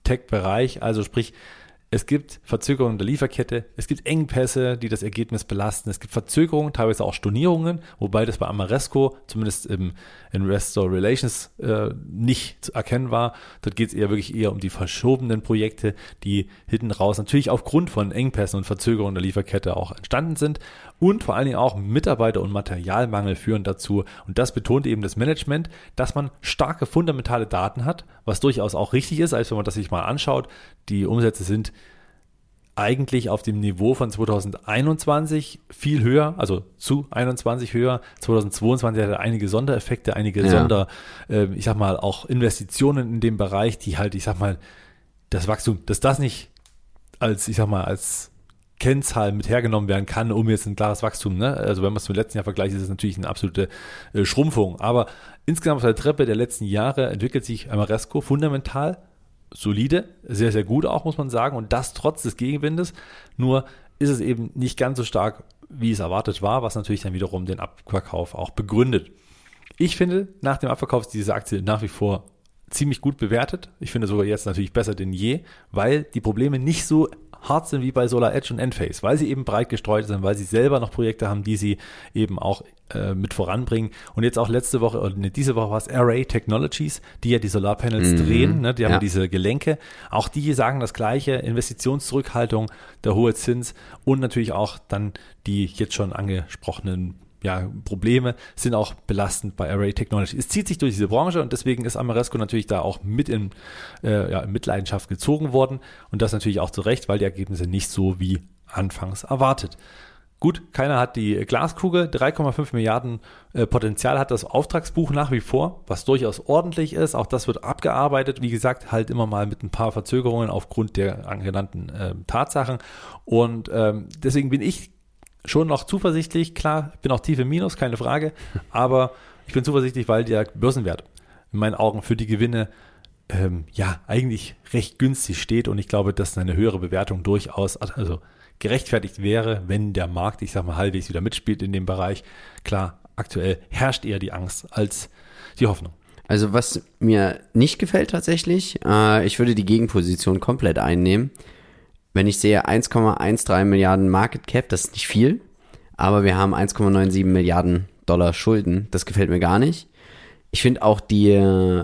Tech-Bereich, also sprich, es gibt Verzögerungen der Lieferkette, es gibt Engpässe, die das Ergebnis belasten, es gibt Verzögerungen, teilweise auch Stornierungen, wobei das bei Ameresco zumindest im Investor Relations äh, nicht zu erkennen war. Dort geht es eher wirklich eher um die verschobenen Projekte, die hinten raus natürlich aufgrund von Engpässen und Verzögerungen der Lieferkette auch entstanden sind und vor allen Dingen auch Mitarbeiter- und Materialmangel führen dazu. Und das betont eben das Management, dass man starke fundamentale Daten hat, was durchaus auch richtig ist, als wenn man das sich mal anschaut. Die Umsätze sind eigentlich auf dem Niveau von zweitausendeinundzwanzig viel höher, also zu einundzwanzig höher. zweitausendzweiundzwanzig hatte einige Sondereffekte, einige ja. Sonder, äh, ich sag mal, auch Investitionen in dem Bereich, die halt, ich sag mal, das Wachstum, dass das nicht als, ich sag mal, als Kennzahl mit hergenommen werden kann, um jetzt ein klares Wachstum, ne? Also wenn man es mit dem letzten Jahr vergleicht, ist es natürlich eine absolute äh, Schrumpfung. Aber insgesamt auf der Treppe der letzten Jahre entwickelt sich Ameresco fundamental solide, sehr, sehr gut auch, muss man sagen. Und das trotz des Gegenwindes. Nur ist es eben nicht ganz so stark, wie es erwartet war, was natürlich dann wiederum den Abverkauf auch begründet. Ich finde, nach dem Abverkauf ist diese Aktie nach wie vor ziemlich gut bewertet. Ich finde sogar jetzt natürlich besser denn je, weil die Probleme nicht so hart sind wie bei SolarEdge und Enphase, weil sie eben breit gestreut sind, weil sie selber noch Projekte haben, die sie eben auch äh, mit voranbringen. Und jetzt auch letzte Woche, oder ne, diese Woche war es Array Technologies, die ja die Solarpanels mhm. drehen, ne? Die haben ja diese Gelenke. Auch die sagen das Gleiche, Investitionszurückhaltung, der hohe Zins und natürlich auch dann die jetzt schon angesprochenen ja, Probleme sind auch belastend bei Array Technology. Es zieht sich durch diese Branche und deswegen ist Ameresco natürlich da auch mit in, äh, ja, in Mitleidenschaft gezogen worden und das natürlich auch zu Recht, weil die Ergebnisse nicht so wie anfangs erwartet. Gut, keiner hat die Glaskugel, drei Komma fünf Milliarden äh, Potenzial hat das Auftragsbuch nach wie vor, was durchaus ordentlich ist. Auch das wird abgearbeitet, wie gesagt, halt immer mal mit ein paar Verzögerungen aufgrund der genannten äh, Tatsachen und ähm, deswegen bin ich schon noch zuversichtlich, klar, ich bin auch tief im Minus, keine Frage, aber ich bin zuversichtlich, weil der Börsenwert in meinen Augen für die Gewinne ähm, ja eigentlich recht günstig steht und ich glaube, dass eine höhere Bewertung durchaus also gerechtfertigt wäre, wenn der Markt, ich sag mal, halbwegs wieder mitspielt in dem Bereich. Klar, aktuell herrscht eher die Angst als die Hoffnung. Also was mir nicht gefällt tatsächlich, äh, ich würde die Gegenposition komplett einnehmen. Wenn ich sehe eins Komma dreizehn Milliarden Market Cap, das ist nicht viel, aber wir haben eins Komma siebenundneunzig Milliarden Dollar Schulden. Das gefällt mir gar nicht. Ich finde auch die,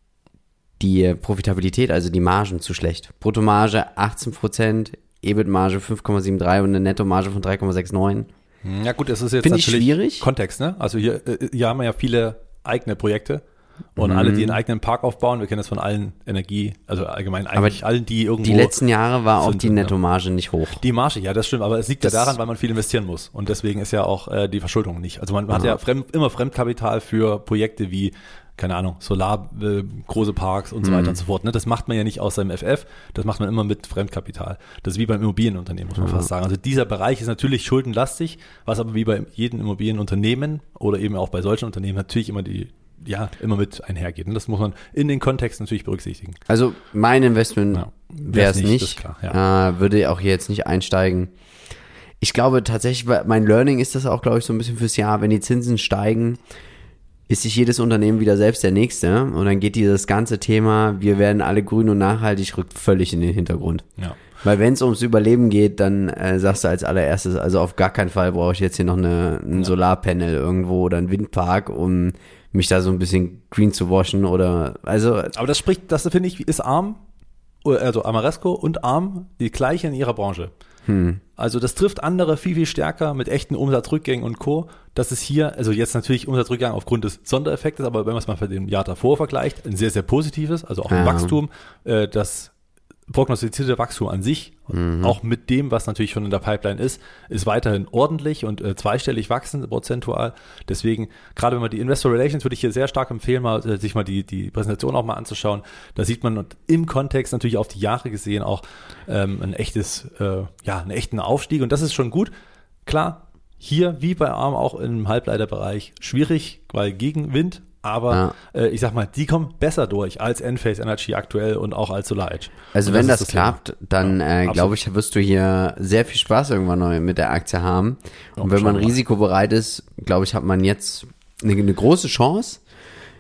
die Profitabilität, also die Margen zu schlecht. Bruttomarge achtzehn Prozent, E B I T-Marge fünf Komma dreiundsiebzig und eine Nettomarge von drei Komma neunundsechzig. Ja gut, das ist jetzt Find natürlich schwierig. Kontext, ne? Also hier, hier haben wir ja viele eigene Projekte. Und mhm. alle, die einen eigenen Park aufbauen, wir kennen das von allen Energie, also allgemein eigentlich aber allen, die irgendwo... Die letzten Jahre war auch die Nettomarge nicht hoch. Die Marge, ja, das stimmt, aber es liegt das ja daran, weil man viel investieren muss. Und deswegen ist ja auch äh, die Verschuldung nicht. Also man, man hat ja fremd, immer Fremdkapital für Projekte wie, keine Ahnung, Solar, äh, große Parks und so weiter mhm. und so fort. Ne? Das macht man ja nicht aus seinem F F, das macht man immer mit Fremdkapital. Das ist wie beim Immobilienunternehmen, muss man mhm. fast sagen. Also dieser Bereich ist natürlich schuldenlastig, was aber wie bei jedem Immobilienunternehmen oder eben auch bei solchen Unternehmen natürlich immer die ja, immer mit einhergeht. Und das muss man in den Kontext natürlich berücksichtigen. Also mein Investment ja, wäre es nicht, nicht klar, ja. äh, würde auch hier jetzt nicht einsteigen. Ich glaube tatsächlich, mein Learning ist das auch, glaube ich, so ein bisschen fürs Jahr, wenn die Zinsen steigen, ist sich jedes Unternehmen wieder selbst der Nächste und dann geht dieses ganze Thema, wir werden alle grün und nachhaltig, rückt völlig in den Hintergrund. Ja. Weil wenn es ums Überleben geht, dann äh, sagst du als allererstes, also auf gar keinen Fall brauche ich jetzt hier noch eine, ein ja. Solarpanel irgendwo oder einen Windpark, um mich da so ein bisschen green zu waschen oder, also. Aber das spricht, das finde ich, ist Arm, also Ameresco und Arm die gleiche in ihrer Branche. Hm. Also das trifft andere viel, viel stärker mit echten Umsatzrückgängen und Co. Das ist hier, also jetzt natürlich Umsatzrückgang aufgrund des Sondereffektes, aber wenn man es mal mit dem Jahr davor vergleicht, ein sehr, sehr positives, also auch ein ja. Wachstum, äh, das prognostizierte Wachstum an sich, mhm. auch mit dem, was natürlich schon in der Pipeline ist, ist weiterhin ordentlich und äh, zweistellig wachsend prozentual. Deswegen, gerade wenn man die Investor Relations, würde ich hier sehr stark empfehlen, mal äh, sich mal die, die Präsentation auch mal anzuschauen. Da sieht man im Kontext natürlich auf die Jahre gesehen auch ähm, ein echtes, äh, ja, einen echten Aufstieg und das ist schon gut. Klar, hier wie bei Arm auch im Halbleiterbereich schwierig, weil Gegenwind, aber ja. äh, ich sag mal, die kommen besser durch als Enphase Energy aktuell und auch als SolarEdge. Also und wenn das, das klappt, Thema. dann ja, äh, glaube ich, wirst du hier sehr viel Spaß irgendwann neu mit der Aktie haben. Und ja, wenn man risikobereit ist, glaube ich, hat man jetzt eine, eine große Chance.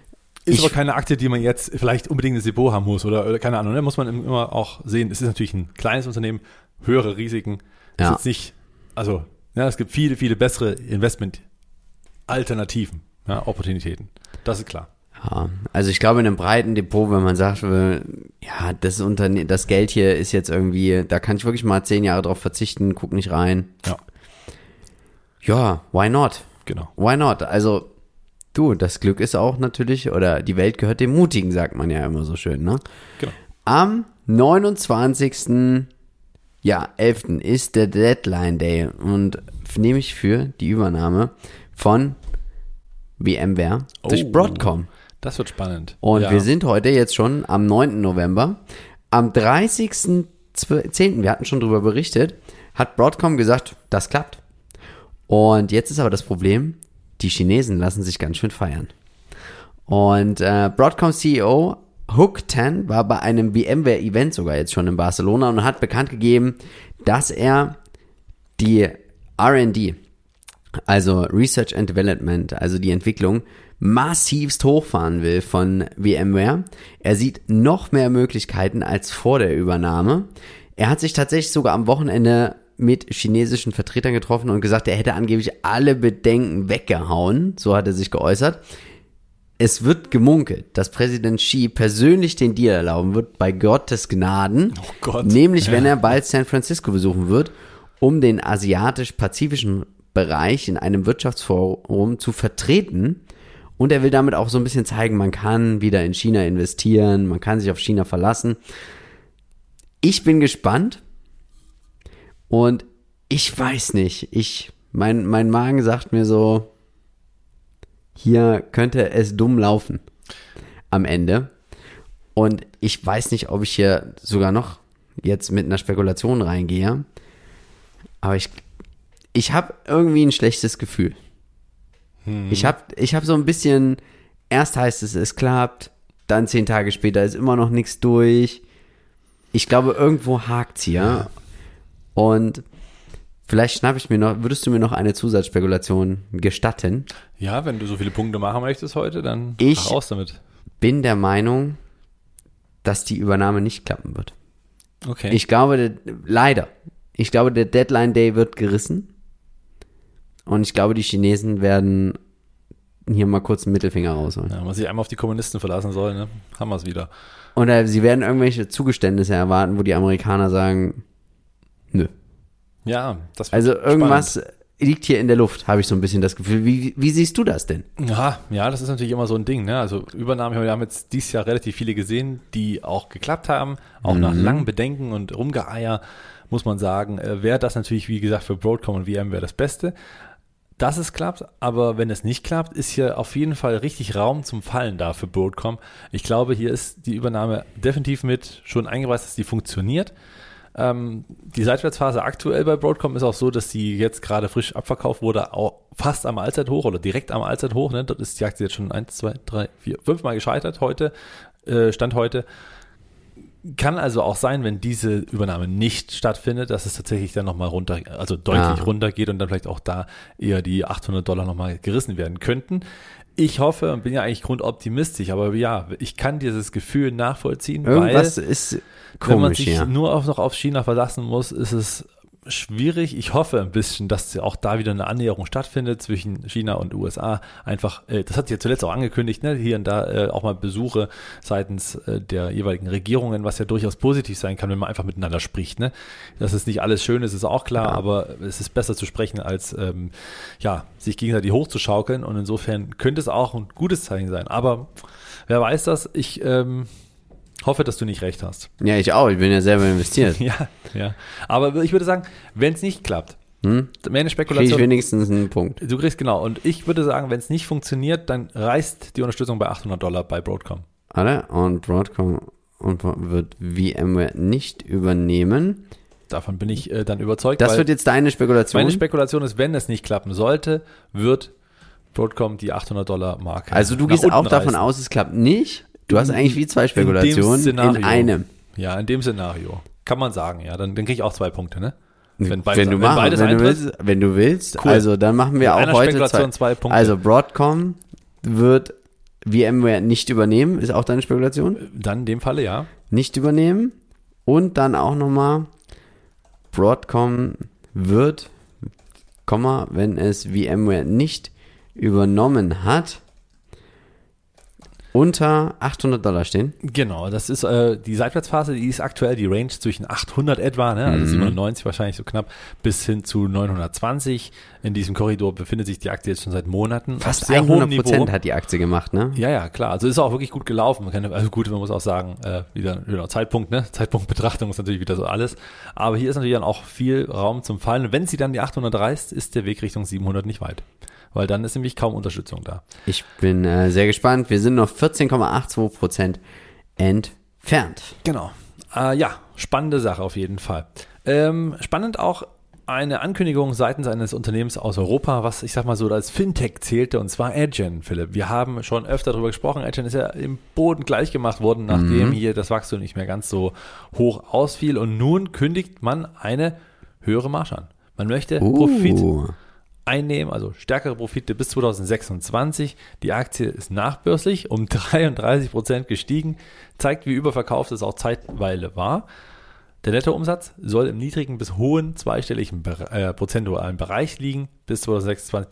Ist Ich- aber keine Aktie, die man jetzt vielleicht unbedingt ins Depot haben muss oder, oder keine Ahnung, ne? Muss man immer auch sehen. Es ist natürlich ein kleines Unternehmen, höhere Risiken. Ist Ja. jetzt nicht, also, ja, es gibt viele, viele bessere Investment-Alternativen, ja, Opportunitäten. Das ist klar. Ja, also ich glaube in einem breiten Depot, wenn man sagt, äh, ja, das Unterne- das Geld hier ist jetzt irgendwie, da kann ich wirklich mal zehn Jahre drauf verzichten, guck nicht rein. Ja, Ja, why not? genau. Why not? Also, du, das Glück ist auch natürlich, oder die Welt gehört dem Mutigen, sagt man ja immer so schön, ne? Genau. Am neunundzwanzigsten Ja, elften ist der Deadline Day und nehme ich für die Übernahme von VMware durch Oh. Broadcom. Das wird spannend. Und ja. wir sind heute jetzt schon am neunten November. Am dreißigsten zehnten, wir hatten schon drüber berichtet, hat Broadcom gesagt, das klappt. Und jetzt ist aber das Problem, die Chinesen lassen sich ganz schön feiern. Und äh, Broadcom C E O Hook Tan war bei einem VMware-Event sogar jetzt schon in Barcelona und hat bekannt gegeben, dass er die R and D, also Research and Development, also die Entwicklung, massivst hochfahren will von VMware. Er sieht noch mehr Möglichkeiten als vor der Übernahme. Er hat sich tatsächlich sogar am Wochenende mit chinesischen Vertretern getroffen und gesagt, er hätte angeblich alle Bedenken weggehauen. So hat er sich geäußert. Es wird gemunkelt, dass Präsident Xi persönlich den Deal erlauben wird, bei Gottes Gnaden. Oh Gott. Nämlich, wenn Ja. er bald San Francisco besuchen wird, um den asiatisch-pazifischen Bereich in einem Wirtschaftsforum zu vertreten. Und er will damit auch so ein bisschen zeigen, man kann wieder in China investieren, man kann sich auf China verlassen. Ich bin gespannt und ich weiß nicht, ich, mein, mein Magen sagt mir so, hier könnte es dumm laufen am Ende. Und ich weiß nicht, ob ich hier sogar noch jetzt mit einer Spekulation reingehe. Aber ich, ich habe irgendwie ein schlechtes Gefühl. Hm. Ich habe ich hab so ein bisschen, erst heißt es, es klappt, dann zehn Tage später ist immer noch nichts durch. Ich glaube, irgendwo hakt's hier. Ja. Und vielleicht schnappe ich mir noch, würdest du mir noch eine Zusatzspekulation gestatten? Ja, wenn du so viele Punkte machen möchtest heute, dann Ich- raus damit. Bin der Meinung, dass die Übernahme nicht klappen wird. Okay. Ich glaube, der, leider, ich glaube, der Deadline Day wird gerissen. Und ich glaube, die Chinesen werden hier mal kurz einen Mittelfinger rausholen. ja, wenn man sich einmal auf die Kommunisten verlassen soll, ne? Haben wir es wieder. Und äh, sie werden irgendwelche Zugeständnisse erwarten, wo die Amerikaner sagen, nö. Ja, das wird Also irgendwas spannend. liegt hier in der Luft, habe ich so ein bisschen das Gefühl. Wie, wie siehst du das denn? Ja, ja, das ist natürlich immer so ein Ding, ne? Also Übernahmen, wir haben jetzt dieses Jahr relativ viele gesehen, die auch geklappt haben, auch nach langen Bedenken und Rumgeeier, muss man sagen, äh, wäre das natürlich, wie gesagt, für Broadcom und VMware das Beste, dass es klappt, aber wenn es nicht klappt, ist hier auf jeden Fall richtig Raum zum Fallen da für Broadcom. Ich glaube, hier ist die Übernahme definitiv mit schon eingepreist, dass die funktioniert. Ähm, die Seitwärtsphase aktuell bei Broadcom ist auch so, dass sie jetzt gerade frisch abverkauft wurde, auch fast am Allzeithoch oder direkt am Allzeithoch. Ne? Dort ist die Aktie jetzt schon eins, zwei, drei, vier, fünf Mal gescheitert heute, äh, Stand heute. Kann also auch sein, wenn diese Übernahme nicht stattfindet, dass es tatsächlich dann nochmal runter, also deutlich Ah. runter geht und dann vielleicht auch da eher die achthundert Dollar nochmal gerissen werden könnten. Ich hoffe und bin ja eigentlich grundoptimistisch, aber ja, ich kann dieses Gefühl nachvollziehen, Irgendwas weil ist wenn man komisch sich hier. nur auf, noch auf China verlassen muss, ist es schwierig. Ich hoffe ein bisschen, dass auch da wieder eine Annäherung stattfindet zwischen China und U S A. Einfach, äh, das hat sie ja zuletzt auch angekündigt, ne? Hier und da äh, auch mal Besuche seitens äh, der jeweiligen Regierungen, was ja durchaus positiv sein kann, wenn man einfach miteinander spricht. Ne? Dass es nicht alles schön ist, ist auch klar, Ja. aber es ist besser zu sprechen, als ähm, ja, sich gegenseitig hochzuschaukeln. Und insofern könnte es auch ein gutes Zeichen sein. Aber wer weiß das? Ich ähm, hoffe, dass du nicht recht hast. Ja, ich auch. Ich bin ja selber investiert. Ja, ja. Aber ich würde sagen, wenn es nicht klappt, Hm? mehr eine Kriege ich Spekulation. wenigstens einen Punkt. Du kriegst genau. Und ich würde sagen, wenn es nicht funktioniert, dann reißt die Unterstützung bei achthundert Dollar bei Broadcom. Alle? Und Broadcom und wird VMware nicht übernehmen. Davon bin ich äh, dann überzeugt. Das weil wird jetzt deine Spekulation. meine Spekulation ist, wenn es nicht klappen sollte, wird Broadcom die achthundert Dollar Marke. also du nach gehst unten auch davon reißen. aus, es klappt nicht. Du hast eigentlich wie zwei In dem Spekulationen in, Szenario. einem. Ja, in dem Szenario. Kann man sagen, ja. Dann, dann kriege ich auch zwei Punkte, ne? Wenn, beides- du wenn machst, beides wenn du eintritt, willst, wenn du willst. Cool. Also dann machen wir Mit auch einer heute Spekulation zwei, zwei Punkte. Also Broadcom wird VMware nicht übernehmen, ist auch deine Spekulation? Dann in dem Falle, ja. Nicht übernehmen und dann auch nochmal Broadcom wird, Komma, wenn es VMware nicht übernommen hat, unter achthundert Dollar stehen. Genau, das ist äh, die Seitwärtsphase, die ist aktuell die Range zwischen achthundert etwa, ne, also mhm. siebenhundertneunzig wahrscheinlich so knapp, bis hin zu neunhundertzwanzig. In diesem Korridor befindet sich die Aktie jetzt schon seit Monaten. Fast hundert Prozent hat die Aktie gemacht, ne? Ja, ja, klar. Also ist auch wirklich gut gelaufen. Man kann, also gut, man muss auch sagen, äh, wieder genau, Zeitpunkt, ne? Zeitpunktbetrachtung ist natürlich wieder so alles. Aber hier ist natürlich dann auch viel Raum zum Fallen. Und wenn sie dann die achthundert reißt, ist der Weg Richtung siebenhundert nicht weit. Weil dann ist nämlich kaum Unterstützung da. Ich bin äh, sehr gespannt. Wir sind noch vierzehn Komma zweiundachtzig Prozent entfernt. Genau. Äh, ja, spannende Sache auf jeden Fall. Ähm, spannend auch eine Ankündigung seitens eines Unternehmens aus Europa, was ich sag mal so als Fintech zählte, und zwar Adyen, Philipp. Wir haben schon öfter darüber gesprochen. Adyen ist ja im Boden gleich gemacht worden, nachdem mhm. hier das Wachstum nicht mehr ganz so hoch ausfiel. Und nun kündigt man eine höhere Marge an. Man möchte uh. Profit einnehmen, also stärkere Profite bis zwanzig sechsundzwanzig. Die Aktie ist nachbörslich um dreiunddreißig Prozent gestiegen, zeigt, wie überverkauft es auch zeitweise war. Der Nettoumsatz soll im niedrigen bis hohen zweistelligen äh, prozentualen Bereich liegen. Bis zwanzig sechsundzwanzig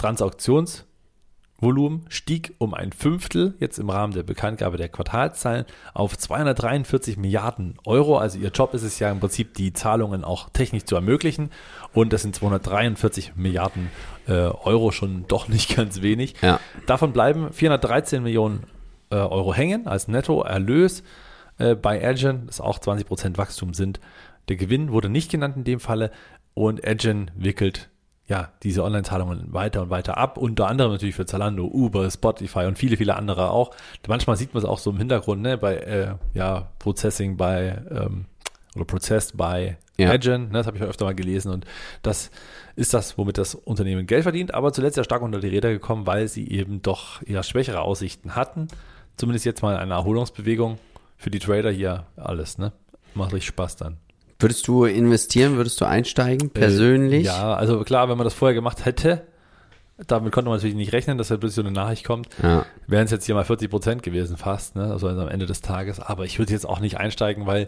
Transaktionsvolumen stieg um ein Fünftel, jetzt im Rahmen der Bekanntgabe der Quartalszahlen, auf zweihundertdreiundvierzig Milliarden Euro. Also ihr Job ist es ja im Prinzip, die Zahlungen auch technisch zu ermöglichen. Und das sind zweihundertdreiundvierzig Milliarden äh, Euro, schon doch nicht ganz wenig. Ja. Davon bleiben vierhundertdreizehn Millionen äh, Euro hängen als Nettoerlös äh, bei Adyen, das auch zwanzig Prozent Wachstum sind. Der Gewinn wurde nicht genannt in dem Falle und Adyen wickelt ja diese Online-Zahlungen weiter und weiter ab, unter anderem natürlich für Zalando, Uber, Spotify und viele, viele andere auch. Manchmal sieht man es auch so im Hintergrund, ne, bei äh, ja, Processing bei ähm, oder Processed bei ja. Adyen, ne, das habe ich öfter mal gelesen und das ist das, womit das Unternehmen Geld verdient, aber zuletzt ja stark unter die Räder gekommen, weil sie eben doch eher schwächere Aussichten hatten. Zumindest jetzt mal eine Erholungsbewegung für die Trader hier alles, ne? Macht richtig Spaß dann. Würdest du investieren, würdest du einsteigen, persönlich? Äh, ja, also klar, wenn man das vorher gemacht hätte, damit konnte man natürlich nicht rechnen, dass da plötzlich so eine Nachricht kommt, ja. wären es jetzt hier mal vierzig Prozent gewesen fast, ne? Also am Ende des Tages, aber ich würde jetzt auch nicht einsteigen, weil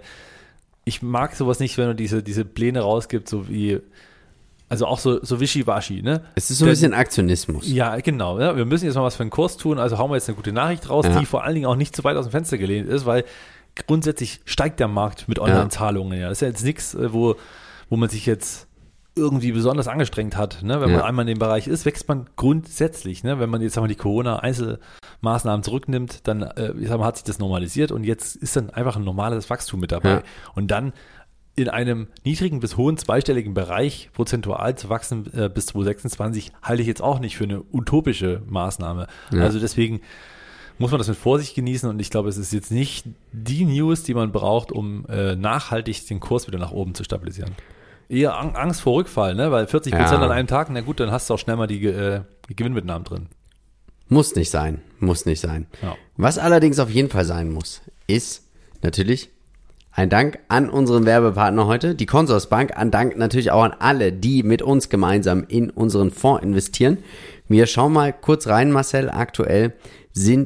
ich mag sowas nicht, wenn du diese, diese Pläne rausgibst, so wie, also auch so, so wischiwaschi, ne? Es ist so ein Denn, bisschen Aktionismus. Ja, genau. Ja? Wir müssen jetzt mal was für einen Kurs tun, also hauen wir jetzt eine gute Nachricht raus, ja. die vor allen Dingen auch nicht zu weit aus dem Fenster gelehnt ist, weil grundsätzlich steigt der Markt mit Online-Zahlungen. Ja. Das ist ja jetzt nichts, wo, wo man sich jetzt irgendwie besonders angestrengt hat. Ne? Wenn man ja. einmal in dem Bereich ist, wächst man grundsätzlich. Ne? Wenn man jetzt einmal die Corona-Einzelmaßnahmen zurücknimmt, dann äh, ich sag mal, hat sich das normalisiert und jetzt ist dann einfach ein normales Wachstum mit dabei. Ja. Und dann in einem niedrigen bis hohen zweistelligen Bereich prozentual zu wachsen äh, bis zwanzig sechsundzwanzig halte ich jetzt auch nicht für eine utopische Maßnahme. Ja. Also deswegen muss man das mit Vorsicht genießen und ich glaube, es ist jetzt nicht die News, die man braucht, um äh, nachhaltig den Kurs wieder nach oben zu stabilisieren. Eher Ang- Angst vor Rückfall, ne? Weil vierzig Prozent ja. an einem Tag, na gut, dann hast du auch schnell mal die, äh, die Gewinnmitnahmen drin. Muss nicht sein, muss nicht sein. Ja. Was allerdings auf jeden Fall sein muss, ist natürlich ein Dank an unseren Werbepartner heute, die Consorsbank, ein Dank natürlich auch an alle, die mit uns gemeinsam in unseren Fonds investieren. Wir schauen mal kurz rein, Marcel, aktuell sind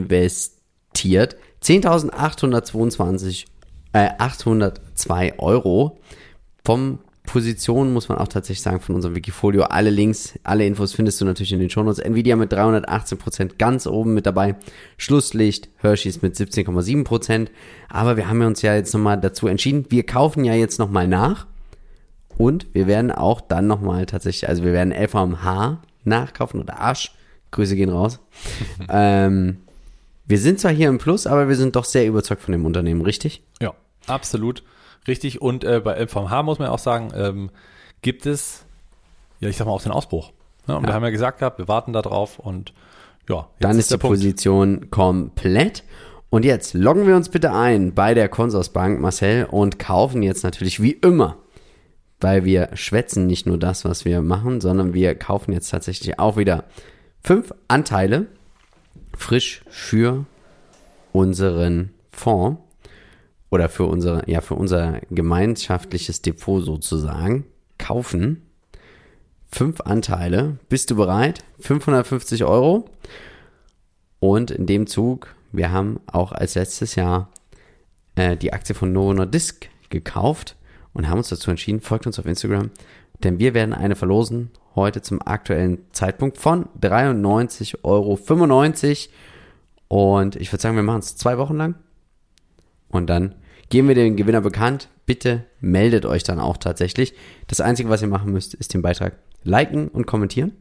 investiert zehntausendachthundertzweiundzwanzig, äh, achthundertzwei Euro. Vom Position muss man auch tatsächlich sagen, von unserem Wikifolio. Alle Links, alle Infos findest du natürlich in den Shownotes. Nvidia mit dreihundertachtzehn Prozent ganz oben mit dabei. Schlusslicht, Hershey's mit siebzehn Komma sieben Prozent. Aber wir haben uns ja jetzt nochmal dazu entschieden, wir kaufen ja jetzt nochmal nach. Und wir werden auch dann nochmal tatsächlich, also wir werden L V M H nachkaufen oder Asch. Grüße gehen raus. ähm, wir sind zwar hier im Plus, aber wir sind doch sehr überzeugt von dem Unternehmen, richtig? Ja, absolut richtig. Und äh, bei L V M H muss man auch sagen, ähm, gibt es, ja, ich sag mal, auch den Ausbruch. Ja, und ja. wir haben ja gesagt gehabt, wir warten da drauf und ja. Jetzt Dann ist, ist die Punkt. Position komplett. Und jetzt loggen wir uns bitte ein bei der Consorsbank, Marcel, und kaufen jetzt natürlich wie immer, weil wir schwätzen nicht nur das, was wir machen, sondern wir kaufen jetzt tatsächlich auch wieder fünf Anteile frisch für unseren Fonds oder für unsere, ja, für unser gemeinschaftliches Depot sozusagen kaufen. Fünf Anteile. Bist du bereit? fünfhundertfünfzig Euro. Und in dem Zug, wir haben auch als letztes Jahr äh, die Aktie von Novo Nordisk gekauft und haben uns dazu entschieden, folgt uns auf Instagram, denn wir werden eine verlosen, heute zum aktuellen Zeitpunkt von dreiundneunzig Euro fünfundneunzig. Und ich würde sagen, wir machen es zwei Wochen lang. Und dann geben wir den Gewinner bekannt. Bitte meldet euch dann auch tatsächlich. Das Einzige, was ihr machen müsst, ist den Beitrag liken und kommentieren.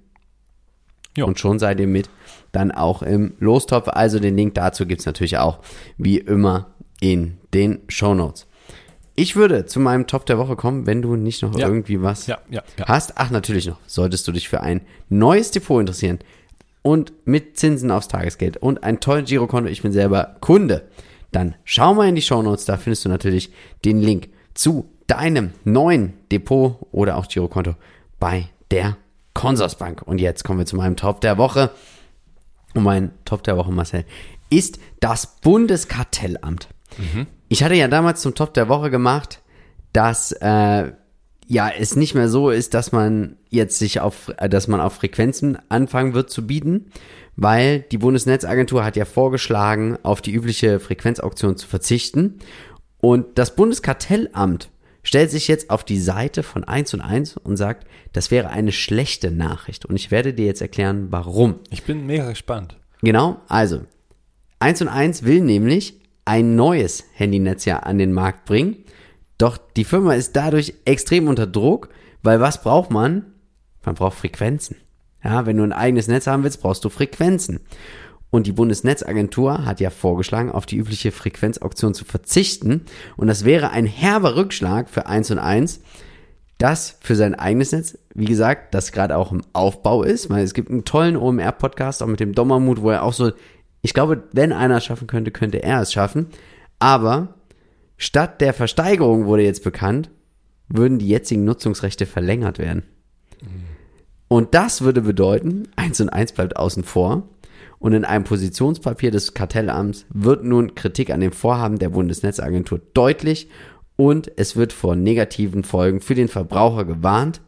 Jo. Und schon seid ihr mit dann auch im Lostopf. Also den Link dazu gibt es natürlich auch wie immer in den Shownotes. Ich würde zu meinem Top der Woche kommen, wenn du nicht noch ja. irgendwie was ja, ja, ja. hast. Ach, natürlich noch. Solltest du dich für ein neues Depot interessieren und mit Zinsen aufs Tagesgeld und ein tolles Girokonto, ich bin selber Kunde, dann schau mal in die Shownotes, da findest du natürlich den Link zu deinem neuen Depot oder auch Girokonto bei der Consorsbank. Und jetzt kommen wir zu meinem Top der Woche. Und mein Top der Woche, Marcel, ist das Bundeskartellamt. Mhm. Ich hatte ja damals zum Top der Woche gemacht, dass äh, ja es nicht mehr so ist, dass man jetzt sich auf, äh, dass man auf Frequenzen anfangen wird zu bieten, weil die Bundesnetzagentur hat ja vorgeschlagen, auf die übliche Frequenzauktion zu verzichten. Und das Bundeskartellamt stellt sich jetzt auf die Seite von eins und eins und sagt, das wäre eine schlechte Nachricht. Und ich werde dir jetzt erklären, warum. Ich bin mega gespannt. Genau, also eins und eins will nämlich ein neues Handynetz ja an den Markt bringen. Doch die Firma ist dadurch extrem unter Druck, weil was braucht man? Man braucht Frequenzen. Ja, wenn du ein eigenes Netz haben willst, brauchst du Frequenzen. Und die Bundesnetzagentur hat ja vorgeschlagen, auf die übliche Frequenzauktion zu verzichten. Und das wäre ein herber Rückschlag für eins und eins, das für sein eigenes Netz, wie gesagt, das gerade auch im Aufbau ist, weil es gibt einen tollen O M R-Podcast, auch mit dem Dommermut, wo er auch so, ich glaube, wenn einer es schaffen könnte, könnte er es schaffen. Aber statt der Versteigerung wurde jetzt bekannt, würden die jetzigen Nutzungsrechte verlängert werden. Mhm. Und das würde bedeuten, eins und eins bleibt außen vor. Und in einem Positionspapier des Kartellamts wird nun Kritik an dem Vorhaben der Bundesnetzagentur deutlich und es wird vor negativen Folgen für den Verbraucher gewarnt.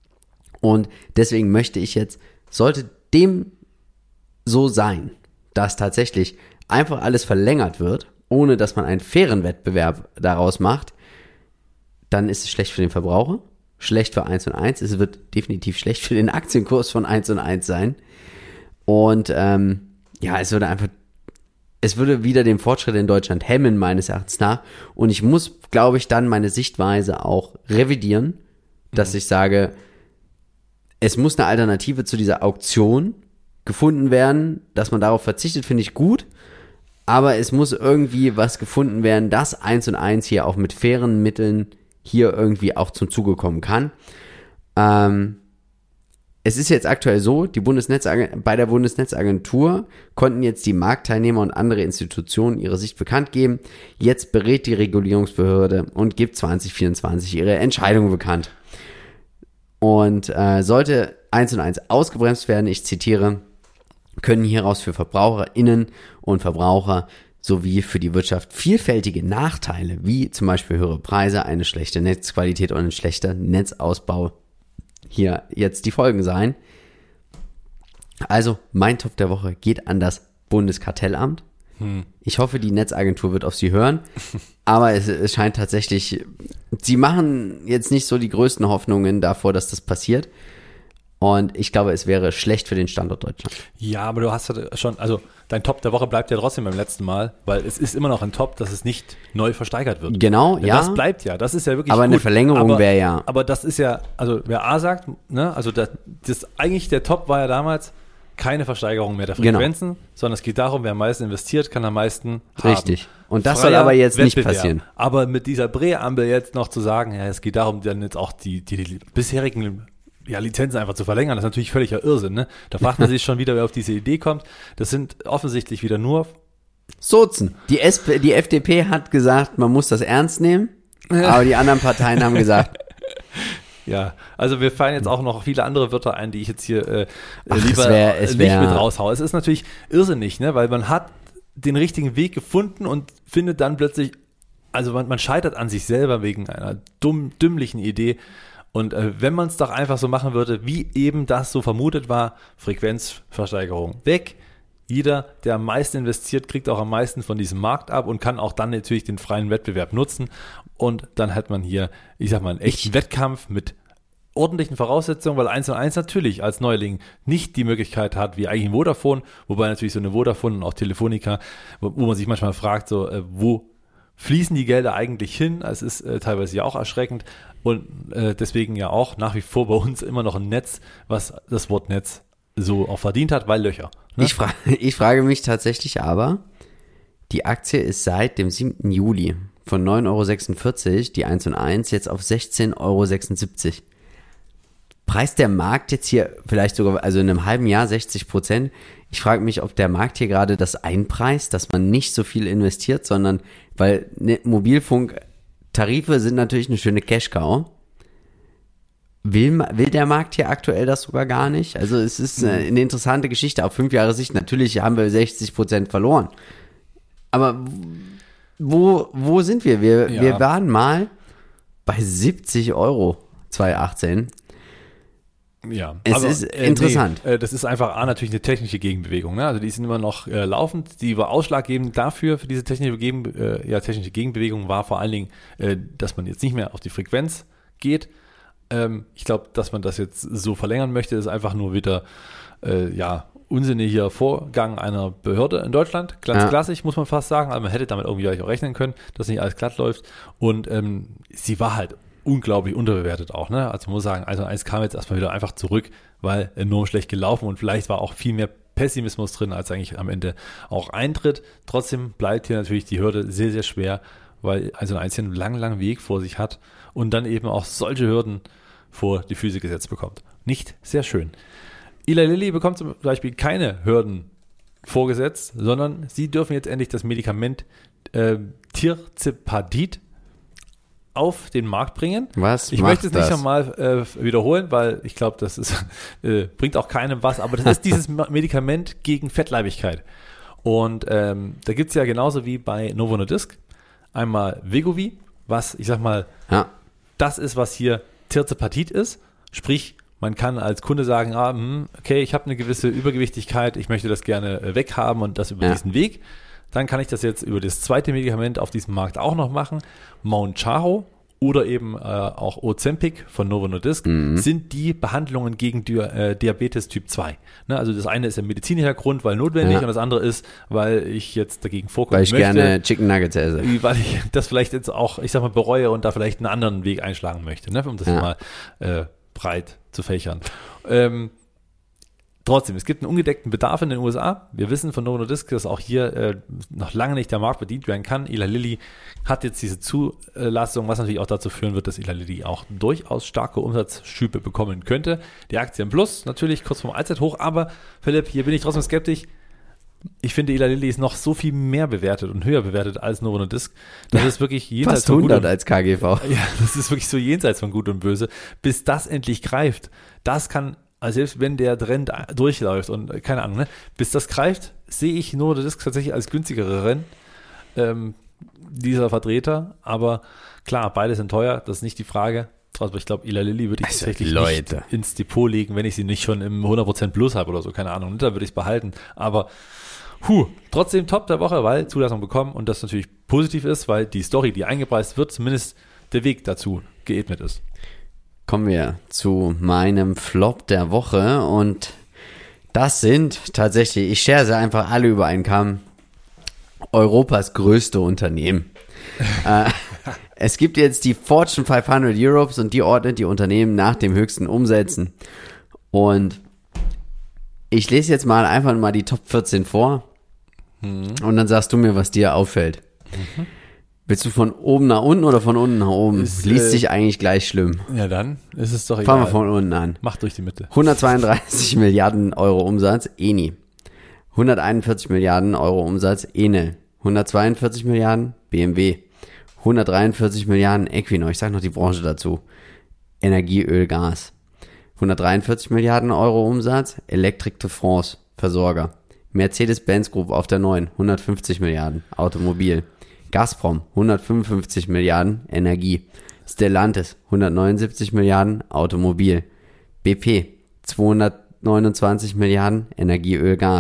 Und deswegen möchte ich jetzt, sollte dem so sein, dass tatsächlich einfach alles verlängert wird, ohne dass man einen fairen Wettbewerb daraus macht, dann ist es schlecht für den Verbraucher, schlecht für eins und eins, es wird definitiv schlecht für den Aktienkurs von eins und eins sein. Und ähm, ja, es würde einfach, es würde wieder den Fortschritt in Deutschland hemmen, meines Erachtens nach. Und ich muss, glaube ich, dann meine Sichtweise auch revidieren, dass mhm. ich sage, es muss eine Alternative zu dieser Auktion gefunden werden. Dass man darauf verzichtet, finde ich gut. Aber es muss irgendwie was gefunden werden, dass eins und eins hier auch mit fairen Mitteln hier irgendwie auch zum Zuge kommen kann. Ähm, Es ist jetzt aktuell so, die Bundesnetzagentur, bei der Bundesnetzagentur konnten jetzt die Marktteilnehmer und andere Institutionen ihre Sicht bekannt geben. Jetzt berät die Regulierungsbehörde und gibt zwanzig vierundzwanzig ihre Entscheidung bekannt. Und äh, sollte eins und eins ausgebremst werden, ich zitiere, können hieraus für VerbraucherInnen und Verbraucher sowie für die Wirtschaft vielfältige Nachteile, wie zum Beispiel höhere Preise, eine schlechte Netzqualität und ein schlechter Netzausbau hier jetzt die Folgen sein. Also mein Top der Woche geht an das Bundeskartellamt. Hm. Ich hoffe, die Netzagentur wird auf sie hören, aber es, es scheint tatsächlich, sie machen jetzt nicht so die größten Hoffnungen davor, dass das passiert. Und ich glaube, es wäre schlecht für den Standort Deutschland. Ja, aber du hast ja schon, also dein Top der Woche bleibt ja trotzdem beim letzten Mal, weil es ist immer noch ein Top, dass es nicht neu versteigert wird. Genau, ja. Das bleibt ja, das ist ja wirklich aber gut. Eine Verlängerung wäre ja. Aber das ist ja, also wer A sagt, ne, also das, das eigentlich der Top war ja damals keine Versteigerung mehr der Frequenzen, genau. sondern es geht darum, wer am meisten investiert, kann am meisten haben. Richtig. Und das Freier soll aber jetzt nicht passieren. Aber mit dieser Präambel jetzt noch zu sagen, ja, es geht darum, dann jetzt auch die, die, die bisherigen ja, Lizenzen einfach zu verlängern, das ist natürlich völliger Irrsinn, ne? Da fragt man sich schon wieder, wer auf diese Idee kommt. Das sind offensichtlich wieder nur Sozen. Die, S P, die F D P hat gesagt, man muss das ernst nehmen, aber die anderen Parteien haben gesagt. Ja, also wir fallen jetzt auch noch viele andere Wörter ein, die ich jetzt hier äh, Ach, lieber es wär, es nicht wär, mit raushaue. Es ist natürlich irrsinnig, ne? Weil man hat den richtigen Weg gefunden und findet dann plötzlich, also man, man scheitert an sich selber wegen einer dumm, dümmlichen Idee. Und äh, wenn man es doch einfach so machen würde, wie eben das so vermutet war, Frequenzversteigerung weg, jeder, der am meisten investiert, kriegt auch am meisten von diesem Markt ab und kann auch dann natürlich den freien Wettbewerb nutzen. Und dann hat man hier, ich sag mal, einen echten ich, Wettkampf mit ordentlichen Voraussetzungen, weil eins und eins natürlich als Neuling nicht die Möglichkeit hat, wie eigentlich ein Vodafone, wobei natürlich so eine Vodafone und auch Telefonica, wo, wo man sich manchmal fragt, so, äh, wo fließen die Gelder eigentlich hin? Es ist äh, teilweise ja auch erschreckend und äh, deswegen ja auch nach wie vor bei uns immer noch ein Netz, was das Wort Netz so auch verdient hat, weil Löcher. Ne? Ich, fra- ich frage mich tatsächlich aber, die Aktie ist seit dem siebten Juli von neun Euro sechsundvierzig, die eins und eins, jetzt auf sechzehn Euro sechsundsiebzig. Preist der Markt jetzt hier vielleicht sogar, also in einem halben Jahr sechzig Prozent. Ich frage mich, ob der Markt hier gerade das einpreist, dass man nicht so viel investiert, sondern, weil ne, Mobilfunktarife sind natürlich eine schöne Cash-Cow. Will, will der Markt hier aktuell das sogar gar nicht? Also es ist eine, eine interessante Geschichte. Auf fünf Jahre Sicht, natürlich haben wir sechzig Prozent verloren. Aber wo, wo sind wir? Wir, ja. wir waren mal bei siebzig Euro zweitausendachtzehn. Ja, es aber, ist interessant. Äh, nee, das ist einfach A, natürlich eine technische Gegenbewegung. Ne? Also die sind immer noch äh, laufend. Die war ausschlaggebend dafür, für diese technische, Gegen, äh, ja, technische Gegenbewegung war vor allen Dingen, äh, dass man jetzt nicht mehr auf die Frequenz geht. Ähm, ich glaube, dass man das jetzt so verlängern möchte, ist einfach nur wieder äh, ja, unsinniger Vorgang einer Behörde in Deutschland. Ganz ja. klassisch, muss man fast sagen. Aber man hätte damit irgendwie auch rechnen können, dass nicht alles glatt läuft. Und ähm, sie war halt unglaublich unterbewertet auch, ne? Also man muss sagen, also eins kam jetzt erstmal wieder einfach zurück, weil enorm schlecht gelaufen und vielleicht war auch viel mehr Pessimismus drin, als eigentlich am Ende auch eintritt. Trotzdem bleibt hier natürlich die Hürde sehr, sehr schwer, weil also eins hier einen langen, langen Weg vor sich hat und dann eben auch solche Hürden vor die Füße gesetzt bekommt. Nicht sehr schön. Eli Lilly bekommt zum Beispiel keine Hürden vorgesetzt, sondern sie dürfen jetzt endlich das Medikament äh, Tirzepatid auf den Markt bringen. Was ich möchte es nicht nochmal äh, wiederholen, weil ich glaube, das ist, äh, bringt auch keinem was, aber das ist dieses Medikament gegen Fettleibigkeit. Und ähm, da gibt es ja genauso wie bei Novo Nordisk einmal Wegovy, was, ich sag mal, ja. das ist, was hier Tirzepatid ist. Sprich, man kann als Kunde sagen, ah, mh, okay, ich habe eine gewisse Übergewichtigkeit, ich möchte das gerne äh, weghaben und das über ja. diesen Weg. Dann kann ich das jetzt über das zweite Medikament auf diesem Markt auch noch machen. Mounjaro oder eben äh, auch Ozempic von Novo Nordisk mhm. sind die Behandlungen gegen Di- äh, Diabetes Typ zwei. Ne, also das eine ist der medizinische Grund, weil notwendig ja. und das andere ist, weil ich jetzt dagegen vorkommen möchte. Weil ich möchte, gerne Chicken Nuggets esse. Weil ich das vielleicht jetzt auch, ich sag mal, bereue und da vielleicht einen anderen Weg einschlagen möchte, ne, um das ja. mal äh, breit zu fächern. Ähm, Trotzdem, es gibt einen ungedeckten Bedarf in den U S A. Wir wissen von Novo Nordisk, dass auch hier äh, noch lange nicht der Markt bedient werden kann. Eli Lilly hat jetzt diese Zulassung, was natürlich auch dazu führen wird, dass Eli Lilly auch durchaus starke Umsatzschübe bekommen könnte. Die Aktie im Plus, natürlich kurz vorm Allzeithoch, aber Philipp, hier bin ich trotzdem skeptisch. Ich finde, Eli Lilly ist noch so viel mehr bewertet und höher bewertet als Novo Nordisk. Das ist wirklich jenseits von hundert als K G V. Ja, das ist wirklich so jenseits von Gut und Böse. Bis das endlich greift, das kann... Also selbst wenn der Trend durchläuft und keine Ahnung, ne, bis das greift, sehe ich Novo Nordisk tatsächlich als günstigere Rennen, ähm, dieser Vertreter. Aber klar, beide sind teuer, das ist nicht die Frage. Aber ich glaube, Eli Lilly würde ich also tatsächlich Leute. nicht ins Depot legen, wenn ich sie nicht schon im hundert Prozent Plus habe oder so, keine Ahnung. Da würde ich es behalten. Aber huh, trotzdem Top der Woche, weil Zulassung bekommen und das natürlich positiv ist, weil die Story, die eingepreist wird, zumindest der Weg dazu geebnet ist. Kommen wir zu meinem Flop der Woche und das sind tatsächlich, ich schere sie einfach alle über einen Kamm, Europas größte Unternehmen. äh, es gibt jetzt die Fortune fünfhundert Europes und die ordnet die Unternehmen nach dem höchsten Umsätzen. Und ich lese jetzt mal einfach mal die Top vierzehn vor mhm. und dann sagst du mir, was dir auffällt. Mhm. Willst du von oben nach unten oder von unten nach oben? Ist, Liest äh, sich eigentlich gleich schlimm. Ja, dann ist es doch egal. Fangen wir von unten an. Mach durch die Mitte. hundertzweiunddreißig Milliarden Euro Umsatz, Eni. hunderteinundvierzig Milliarden Euro Umsatz, Enel. hundertzweiundvierzig Milliarden, B M W. hundertdreiundvierzig Milliarden, Equinor. Ich sage noch die Branche dazu. Energie, Öl, Gas. hundertdreiundvierzig Milliarden Euro Umsatz, Electric de France, Versorger. Mercedes-Benz Group auf der neuen, hundertfünfzig Milliarden, Automobil. Gazprom, hundertfünfundfünfzig Milliarden, Energie. Stellantis, hundertneunundsiebzig Milliarden, Automobil. B P, zweihundertneunundzwanzig Milliarden, Energie, Öl, Gas.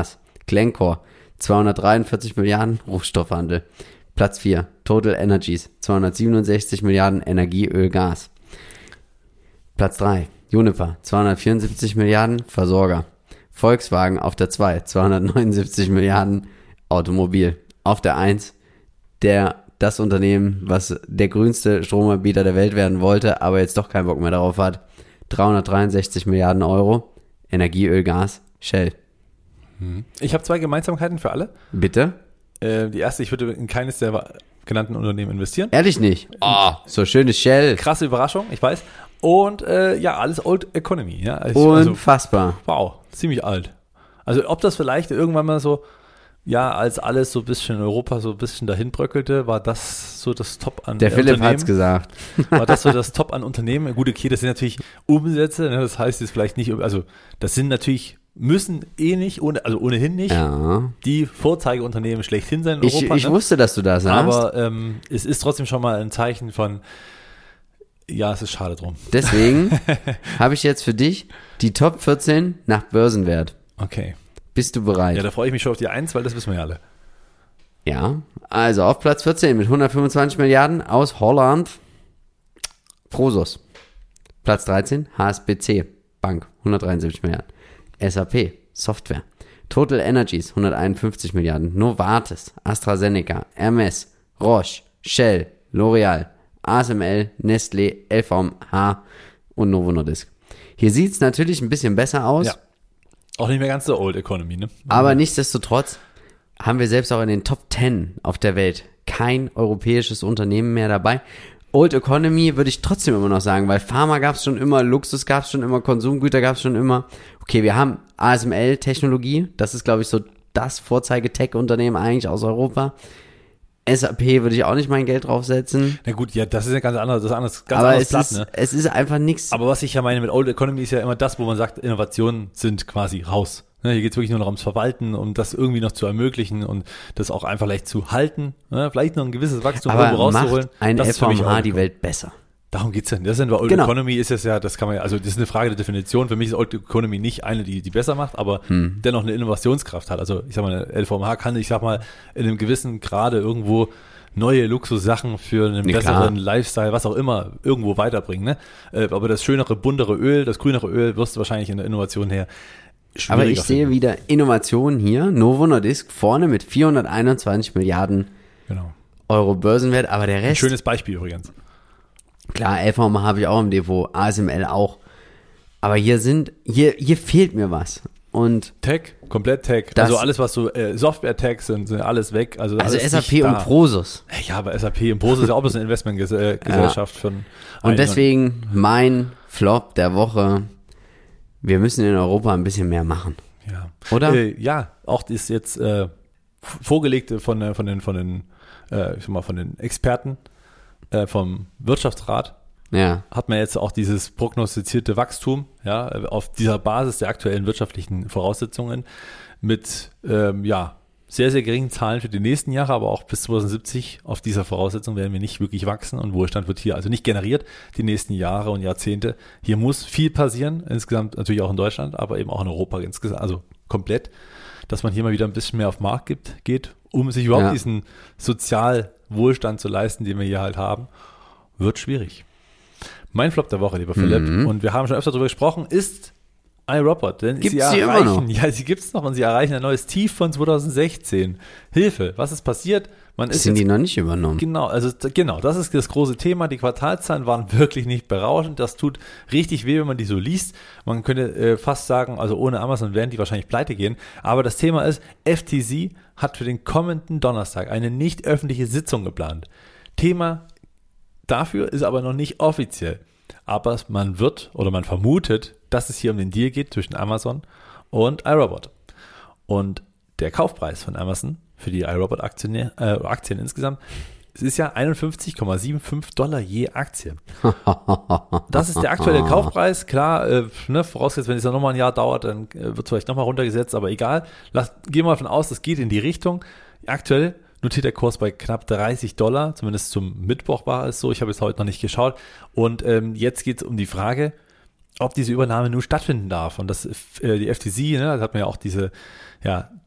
Glencore, zweihundertdreiundvierzig Milliarden, Rohstoffhandel. Platz vier, Total Energies, zweihundertsiebenundsechzig Milliarden, Energie, Öl, Gas. Platz drei, Uniper, zweihundertvierundsiebzig Milliarden, Versorger. Volkswagen auf der zwei, zweihundertneunundsiebzig Milliarden, Automobil. Auf der eins, der, das Unternehmen, was der grünste Stromanbieter der Welt werden wollte, aber jetzt doch keinen Bock mehr darauf hat, dreihundertdreiundsechzig Milliarden Euro, Energie, Öl, Gas, Shell. Ich habe zwei Gemeinsamkeiten für alle. Bitte? Äh, die erste, ich würde in keines der genannten Unternehmen investieren. Ehrlich nicht? Oh, so schönes Shell. Krasse Überraschung, ich weiß. Und äh, ja, alles Old Economy. Ja. Also, Unfassbar. Wow, ziemlich alt. Also ob das vielleicht irgendwann mal so, ja, als alles so ein bisschen in Europa so ein bisschen dahin bröckelte, war das so das Top an Der Philipp Unternehmen. hat's gesagt. War das so das Top an Unternehmen? Gut, okay, das sind natürlich Umsätze, ne, das heißt jetzt vielleicht nicht, also das sind natürlich, müssen eh nicht, ohne, also ohnehin nicht, Ja. die Vorzeigeunternehmen schlechthin sein in Ich, Europa. ich ne? wusste, dass du das sagst. Aber ähm, es ist trotzdem schon mal ein Zeichen von, ja, es ist schade drum. Deswegen habe ich jetzt für dich die Top vierzehn nach Börsenwert. Okay. Bist du bereit? Ja, da freue ich mich schon auf die eins, weil das wissen wir ja alle. Ja, also auf Platz vierzehn mit hundertfünfundzwanzig Milliarden aus Holland, Prosus. Platz dreizehn, H S B C, Bank, hundertdreiundsiebzig Milliarden. S A P, Software. Total Energies, hunderteinundfünfzig Milliarden. Novartis, AstraZeneca, Hermes, Roche, Shell, L'Oreal, A S M L, Nestlé, L V M H und Novo Nordisk. Hier sieht es natürlich ein bisschen besser aus. Ja. Auch nicht mehr ganz so Old Economy, ne? Aber nichtsdestotrotz haben wir selbst auch in den Top zehn auf der Welt kein europäisches Unternehmen mehr dabei. Old Economy würde ich trotzdem immer noch sagen, weil Pharma gab es schon immer, Luxus gab es schon immer, Konsumgüter gab es schon immer. Okay, wir haben A S M L-Technologie, das ist, glaube ich, so das Vorzeige-Tech-Unternehmen eigentlich aus Europa. S A P würde ich auch nicht mein Geld draufsetzen. Na gut, ja, das ist ja ganz anders, das ist anders, ganz Aber anderes es, Blatt, ist, ne? es ist einfach nichts. Aber was ich ja meine mit Old Economy ist ja immer das, wo man sagt, Innovationen sind quasi raus. Ne, hier geht es wirklich nur noch ums Verwalten, um das irgendwie noch zu ermöglichen und das auch einfach leicht zu halten, ne? Vielleicht noch ein gewisses Wachstum Aber irgendwo rauszuholen. macht ein Das ist für mich L V M H Old die Economy. Welt besser? Darum geht's denn. Das sind wir Old Genau. Economy ist es ja, das kann man ja, also das ist eine Frage der Definition. Für mich ist Old Economy nicht eine, die die besser macht, aber Hm. dennoch eine Innovationskraft hat. Also ich sag mal, eine L V M H kann, ich sag mal, in einem gewissen Grade irgendwo neue Luxussachen für einen Ja, besseren klar. Lifestyle, was auch immer, irgendwo weiterbringen. Ne? Äh, Aber das schönere, buntere Öl, das grünere Öl wirst du wahrscheinlich in der Innovation her schwieriger Aber ich sehe finden. wieder Innovationen hier. Novo Nordisk vorne mit vierhunderteinundzwanzig Milliarden Genau. Euro Börsenwert, aber der Ein Rest, schönes Beispiel übrigens. klar, L V M H habe ich auch im Depot, A S M L auch. Aber hier sind, hier, hier fehlt mir was. Und Tech, komplett Tech. Das- also alles, was so äh, Software-Tech sind, sind alles weg. Also, also alles S A P nicht und da. Prosus. Ja, aber S A P und Bose ist ja auch bloß eine Investmentgesellschaft von Und einen- deswegen mein Flop der Woche. Wir müssen in Europa ein bisschen mehr machen. Ja. Oder? Äh, ja, auch das jetzt äh, vorgelegte von, äh, von den, von den, äh, ich sag mal, von den Experten äh, vom Wirtschaftsrat Ja. hat man jetzt auch dieses prognostizierte Wachstum, ja, auf dieser Basis der aktuellen wirtschaftlichen Voraussetzungen mit, ähm, ja, sehr, sehr geringen Zahlen für die nächsten Jahre, aber auch bis zwanzig siebzig auf dieser Voraussetzung werden wir nicht wirklich wachsen und Wohlstand wird hier also nicht generiert die nächsten Jahre und Jahrzehnte. Hier muss viel passieren, insgesamt natürlich auch in Deutschland, aber eben auch in Europa insgesamt, also komplett, dass man hier mal wieder ein bisschen mehr auf den Markt gibt, geht, um sich überhaupt Ja. diesen Sozialwohlstand zu leisten, den wir hier halt haben, wird schwierig. Mein Flop der Woche, lieber Philipp, Mhm. und wir haben schon öfter darüber gesprochen, ist iRobot. Denn Gibt's sie sie immer erreichen, noch? ja, sie gibt es noch und sie erreichen ein neues Tief von zwanzig sechzehn. Hilfe, was ist passiert? Man ist Sind jetzt die noch nicht übernommen? Genau, also d- genau, das ist das große Thema. Die Quartalszahlen waren wirklich nicht berauschend. Das tut richtig weh, wenn man die so liest. Man könnte äh, fast sagen, also ohne Amazon werden die wahrscheinlich pleite gehen. Aber das Thema ist, F T C hat für den kommenden Donnerstag eine nicht öffentliche Sitzung geplant. Thema dafür ist aber noch nicht offiziell. Aber man wird oder man vermutet, dass es hier um den Deal geht zwischen Amazon und iRobot. Und der Kaufpreis von Amazon für die iRobot-Aktien äh, Aktien insgesamt, es ist ja einundfünfzig Komma fünfundsiebzig Dollar je Aktie. Das ist der aktuelle Kaufpreis. Klar, äh, ne, vorausgesetzt, wenn es dann nochmal ein Jahr dauert, dann äh, wird es vielleicht nochmal runtergesetzt, aber egal. Lass, gehen wir mal davon aus, das geht in die Richtung. Aktuell notiert der Kurs bei knapp dreißig Dollar, zumindest zum Mittwoch war es so. Ich habe es heute noch nicht geschaut. Und ähm, jetzt geht es um die Frage, ob diese Übernahme nun stattfinden darf. Und das, äh, die F T C, ne, da hat man ja auch diese, ja,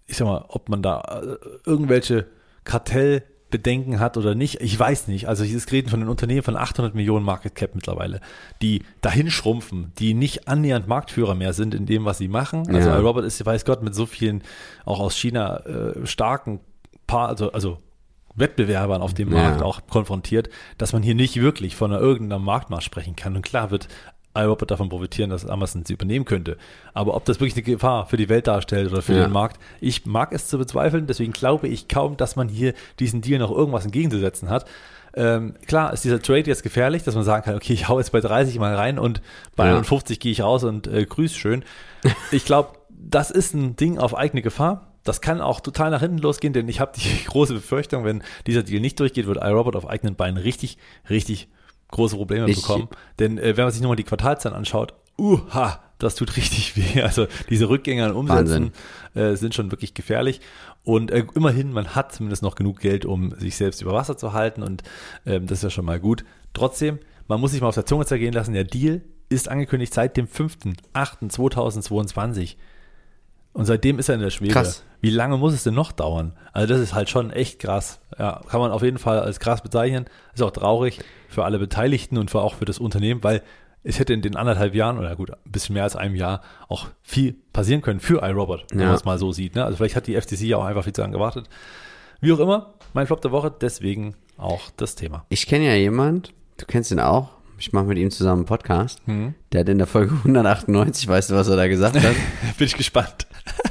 ich sag mal, ob man da äh, irgendwelche Kartellbedenken hat oder nicht, ich weiß nicht. Also es reden von den Unternehmen von achthundert Millionen Market Cap mittlerweile, die dahin schrumpfen, die nicht annähernd Marktführer mehr sind in dem, was sie machen. Also Ja. iRobot ist, weiß Gott, mit so vielen auch aus China äh, starken Paar, also, also Wettbewerbern auf dem Markt Ja. auch konfrontiert, dass man hier nicht wirklich von einer irgendeiner Marktmacht sprechen kann. Und klar wird iRobot davon profitieren, dass Amazon sie übernehmen könnte. Aber ob das wirklich eine Gefahr für die Welt darstellt oder für Ja. den Markt, ich mag es zu bezweifeln. Deswegen glaube ich kaum, dass man hier diesen Deal noch irgendwas entgegenzusetzen hat. Ähm, klar ist dieser Trade jetzt gefährlich, dass man sagen kann, okay, ich hau jetzt bei dreißig mal rein und bei Ja. einundfünfzig gehe ich raus und äh, grüß schön. Ich glaube, das ist ein Ding auf eigene Gefahr. Das kann auch total nach hinten losgehen, denn ich habe die große Befürchtung, wenn dieser Deal nicht durchgeht, wird iRobot auf eigenen Beinen richtig, richtig große Probleme Ich- bekommen. Denn äh, wenn man sich nochmal die Quartalszahlen anschaut, uha, das tut richtig weh. Also diese Rückgänge an Umsätzen äh, sind schon wirklich gefährlich. Und äh, immerhin, man hat zumindest noch genug Geld, um sich selbst über Wasser zu halten. Und ähm, das ist ja schon mal gut. Trotzdem, man muss sich mal auf der Zunge zergehen lassen, der Deal ist angekündigt seit dem fünften achten zweitausendzweiundzwanzig. Und seitdem ist er in der Schwebe. Krass. Wie lange muss es denn noch dauern? Also das ist halt schon echt krass. Ja, kann man auf jeden Fall als krass bezeichnen. Ist auch traurig für alle Beteiligten und für auch für das Unternehmen, weil es hätte in den anderthalb Jahren oder gut, ein bisschen mehr als einem Jahr auch viel passieren können für iRobot, wenn Ja. man es mal so sieht. Ne? Also vielleicht hat die F T C ja auch einfach viel zu lange gewartet. Wie auch immer, mein Flop der Woche, deswegen auch das Thema. Ich kenne ja jemand, du kennst ihn auch, ich mache mit ihm zusammen einen Podcast, Hm. der hat in der Folge hundertachtundneunzig, weißt du, was er da gesagt hat? Bin ich gespannt.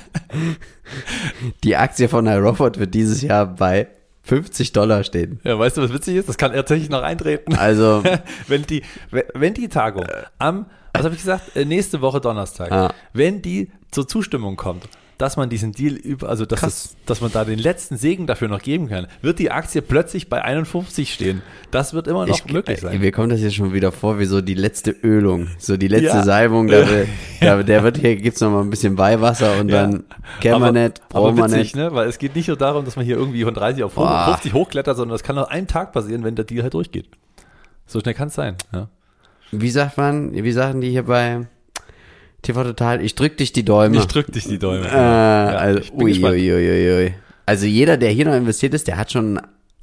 Die Aktie von iRobot wird dieses Jahr bei fünfzig Dollar stehen. Ja, weißt du, was witzig ist? Das kann tatsächlich noch eintreten. Also, wenn die, wenn die Tagung am, was habe ich gesagt, äh, nächste Woche Donnerstag, Ja. wenn die zur Zustimmung kommt, dass man diesen Deal über, also dass, es, dass man da den letzten Segen dafür noch geben kann, wird die Aktie plötzlich bei einundfünfzig stehen. Das wird immer noch ich, möglich sein. äh, mir kommt das hier schon wieder vor wie so die letzte Ölung, so die letzte Ja. Salbung, da, will- da, der wird hier, gibt's noch mal ein bisschen Weihwasser und Ja. dann kennen wir aber, nicht, aber brauchen wir witzig, nicht. ne? Weil es geht nicht nur darum, dass man hier irgendwie von dreißig auf Boah. fünfzig hochklettert, sondern das kann noch einen Tag passieren, wenn der Deal halt durchgeht. So schnell kann es sein. Ja. Wie sagt man, wie sagen die hier bei T V Total, ich drück dich die Däume. Ich drück dich die Däume. Äh, also, ich bin gespannt. uiuiuiui. Also jeder, der hier noch investiert ist, der hat schon,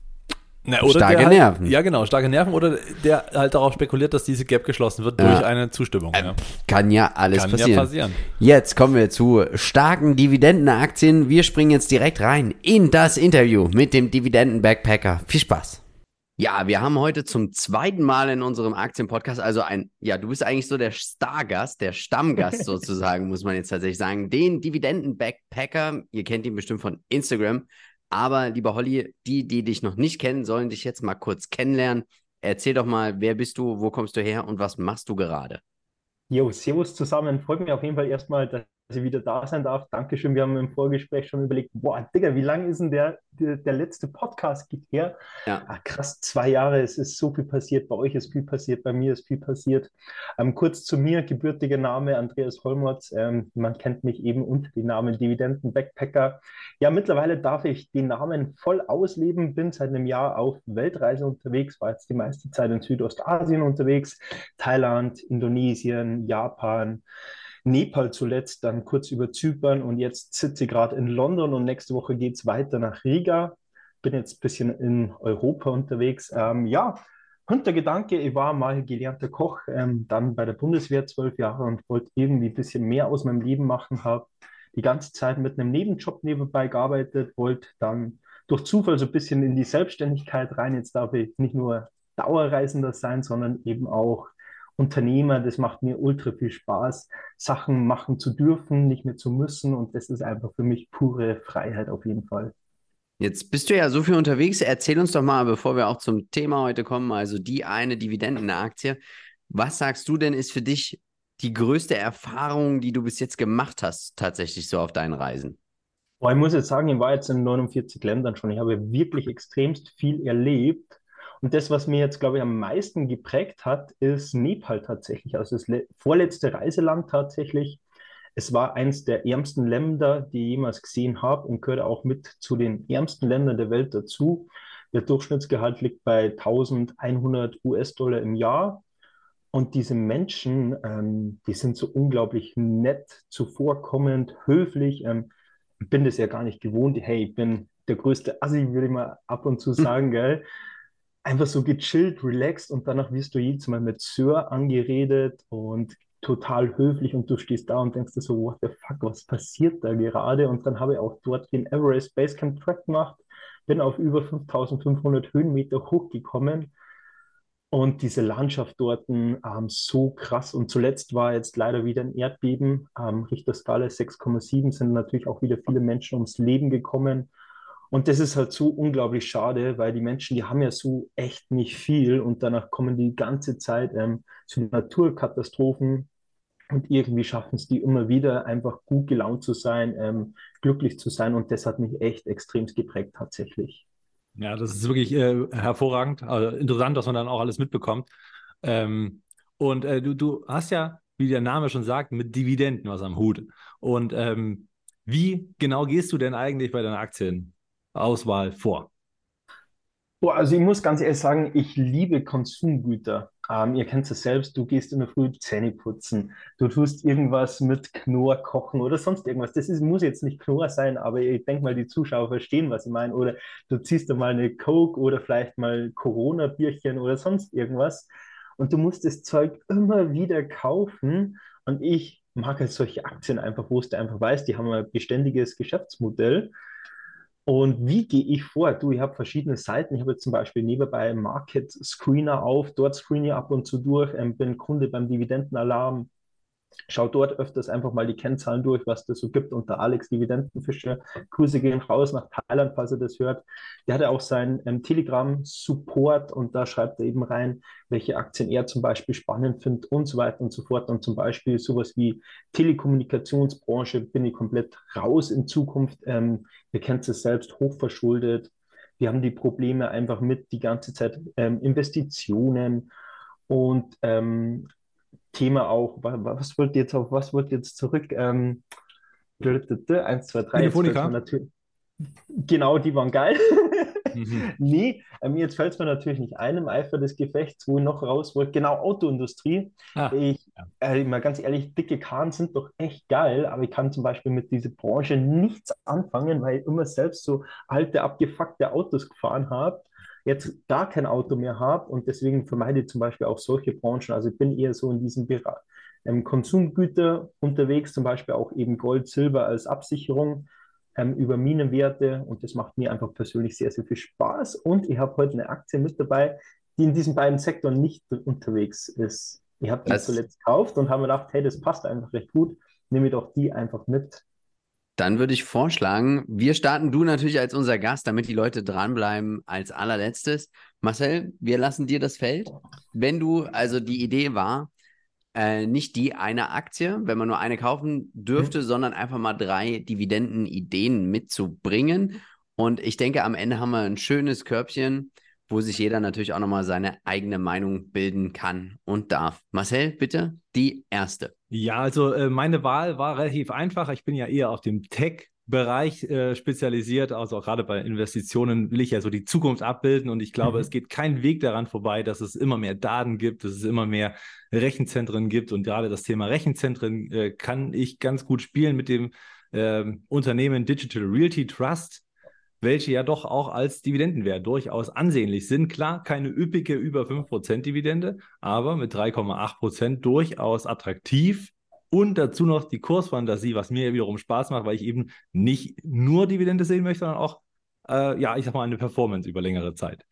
Na, Starke der Nerven. Halt, ja, genau, starke Nerven. Oder der halt darauf spekuliert, dass diese Gap geschlossen wird Ja. durch eine Zustimmung. Ja. kann ja alles Kann passieren. ja passieren. Jetzt kommen wir zu starken Dividendenaktien. Wir springen jetzt direkt rein in das Interview mit dem Dividenden-Backpacker. Viel Spaß. Ja, wir haben heute zum zweiten Mal in unserem Aktienpodcast, also ein, ja, du bist eigentlich so der Stargast, der Stammgast sozusagen, muss man jetzt tatsächlich sagen, den Dividenden-Backpacker. Ihr kennt ihn bestimmt von Instagram. Aber, lieber Holly, die, die dich noch nicht kennen, sollen dich jetzt mal kurz kennenlernen. Erzähl doch mal, wer bist du, wo kommst du her und was machst du gerade? Jo, servus zusammen. Freut mich auf jeden Fall erstmal, dass ich wieder da sein darf. Dankeschön. Wir haben im Vorgespräch schon überlegt, boah, Digga, wie lange ist denn der, der, der letzte Podcast geht her? Ja. Ah, krass, zwei Jahre, es ist so viel passiert. Bei euch ist viel passiert, bei mir ist viel passiert. Ähm, kurz zu mir, gebürtiger Name Andreas Holmotz. Ähm, man kennt mich eben unter dem Namen Dividenden-Backpacker. Ja, mittlerweile darf ich den Namen voll ausleben, bin seit einem Jahr auf Weltreise unterwegs, war jetzt die meiste Zeit in Südostasien unterwegs, Thailand, Indonesien, Japan, Nepal zuletzt, dann kurz über Zypern und jetzt sitze ich gerade in London und nächste Woche geht es weiter nach Riga. Bin jetzt ein bisschen in Europa unterwegs. Ähm, ja, Hintergedanke, ich war mal gelernter Koch, ähm, dann bei der Bundeswehr zwölf Jahre und wollte irgendwie ein bisschen mehr aus meinem Leben machen, habe die ganze Zeit mit einem Nebenjob nebenbei gearbeitet, wollte dann durch Zufall so ein bisschen in die Selbstständigkeit rein. Jetzt darf ich nicht nur Dauerreisender sein, sondern eben auch Unternehmer. Das macht mir ultra viel Spaß, Sachen machen zu dürfen, nicht mehr zu müssen. Und das ist einfach für mich pure Freiheit auf jeden Fall. Jetzt bist du ja so viel unterwegs. Erzähl uns doch mal, bevor wir auch zum Thema heute kommen, also die eine Dividendenaktie. Was sagst du denn, ist für dich die größte Erfahrung, die du bis jetzt gemacht hast, tatsächlich so auf deinen Reisen? Aber ich muss jetzt sagen, ich war jetzt in neunundvierzig Ländern schon. Ich habe wirklich extremst viel erlebt. Und das, was mir jetzt, glaube ich, am meisten geprägt hat, ist Nepal tatsächlich. Also das le- vorletzte Reiseland tatsächlich. Es war eins der ärmsten Länder, die ich jemals gesehen habe und gehört auch mit zu den ärmsten Ländern der Welt dazu. Der Durchschnittsgehalt liegt bei eintausendeinhundert U S-Dollar im Jahr. Und diese Menschen, ähm, die sind so unglaublich nett, zuvorkommend, höflich. Ähm, bin das ja gar nicht gewohnt. Hey, ich bin der größte Assi, würde ich mal ab und zu Hm. sagen, gell? Einfach so gechillt, relaxed und danach wirst du jedes Mal mit Sir angeredet und total höflich und du stehst da und denkst dir so, what the fuck, was passiert da gerade? Und dann habe ich auch dort den Everest Basecamp Track gemacht, bin auf über fünftausendfünfhundert Höhenmeter hochgekommen und diese Landschaft dort ähm, so krass. Und zuletzt war jetzt leider wieder ein Erdbeben. Ähm, Richterskala sechs Komma sieben sind natürlich auch wieder viele Menschen ums Leben gekommen. Und das ist halt so unglaublich schade, weil die Menschen, die haben ja so echt nicht viel und danach kommen die ganze Zeit ähm, zu Naturkatastrophen und irgendwie schaffen es die immer wieder, einfach gut gelaunt zu sein, ähm, glücklich zu sein und das hat mich echt extremst geprägt tatsächlich. Ja, das ist wirklich äh, hervorragend. Also interessant, dass man dann auch alles mitbekommt. Ähm, und äh, du, du hast ja, wie der Name schon sagt, mit Dividenden was am Hut. Und ähm, wie genau gehst du denn eigentlich bei deiner Aktienauswahl vor? Boah, also ich muss ganz ehrlich sagen, ich liebe Konsumgüter. Ähm, ihr kennt es selbst, du gehst in der Früh Zähne putzen, du tust irgendwas mit Knorr kochen oder sonst irgendwas. Das ist, muss jetzt nicht Knorr sein, aber ich denke mal, die Zuschauer verstehen, was ich meine. Oder du ziehst da mal eine Coke oder vielleicht mal Corona-Bierchen oder sonst irgendwas. Und du musst das Zeug immer wieder kaufen. Und ich mag halt solche Aktien einfach, wo du einfach weißt, die haben ein beständiges Geschäftsmodell. Und wie gehe ich vor? Du, ich habe verschiedene Seiten. Ich habe jetzt zum Beispiel nebenbei Market Screener auf. Dort screene ich ab und zu durch, ähm, bin Kunde beim Dividendenalarm. Schau dort öfters einfach mal die Kennzahlen durch, was das so gibt unter Alex Dividendenfischer. Grüße gehen raus nach Thailand, falls er das hört. Der hatte auch seinen ähm, Telegram-Support und da schreibt er eben rein, welche Aktien er zum Beispiel spannend findet und so weiter und so fort. Und zum Beispiel sowas wie Telekommunikationsbranche bin ich komplett raus in Zukunft. Ähm, ihr kennt es selbst, hochverschuldet. Wir haben die Probleme einfach mit die ganze Zeit ähm, Investitionen und ähm, Thema auch, was wird jetzt auf was wird jetzt zurück? Ähm, eins, zwei, drei, jetzt fällt es mir Telefonica? natürlich. Genau, die waren geil. Mhm. Nee, ähm, jetzt fällt es mir natürlich nicht ein im Eifer des Gefechts, wo ich noch raus wollte. Genau, Autoindustrie. Ah, Ich, ja. äh, mal ganz ehrlich, dicke Karren sind doch echt geil, aber ich kann zum Beispiel mit dieser Branche nichts anfangen, weil ich immer selbst so alte, abgefuckte Autos gefahren habe. Jetzt gar kein Auto mehr habe und deswegen vermeide ich zum Beispiel auch solche Branchen. Also ich bin eher so in diesem Bereich ähm, Konsumgüter unterwegs, zum Beispiel auch eben Gold, Silber als Absicherung ähm, über Minenwerte und das macht mir einfach persönlich sehr, sehr viel Spaß. Und ich habe heute eine Aktie mit dabei, die in diesen beiden Sektoren nicht unterwegs ist. Ich habe die Das, zuletzt gekauft und habe mir gedacht, hey, das passt einfach recht gut, nehme ich doch die einfach mit. Dann würde ich vorschlagen, wir starten du natürlich als unser Gast, damit die Leute dranbleiben als allerletztes. Marcel, wir lassen dir das Feld. Wenn du, also die Idee war, äh, nicht die eine Aktie, wenn man nur eine kaufen dürfte, Hm? sondern einfach mal drei Dividendenideen mitzubringen. Und ich denke, am Ende haben wir ein schönes Körbchen, wo sich jeder natürlich auch nochmal seine eigene Meinung bilden kann und darf. Marcel, bitte die erste. Ja, also äh, meine Wahl war relativ einfach. Ich bin ja eher auf dem Tech-Bereich äh, spezialisiert. Also auch gerade bei Investitionen will ich ja so die Zukunft abbilden. Und ich glaube, es Mhm. geht kein Weg daran vorbei, dass es immer mehr Daten gibt, dass es immer mehr Rechenzentren gibt. Und gerade das Thema Rechenzentren äh, kann ich ganz gut spielen mit dem ähm, Unternehmen Digital Realty Trust, welche ja doch auch als Dividendenwert durchaus ansehnlich sind. Klar, keine üppige über fünf Prozent Dividende, aber mit drei Komma acht Prozent durchaus attraktiv. Und dazu noch die Kursfantasie, was mir wiederum Spaß macht, weil ich eben nicht nur Dividende sehen möchte, sondern auch, äh, ja, ich sag mal, eine Performance über längere Zeit.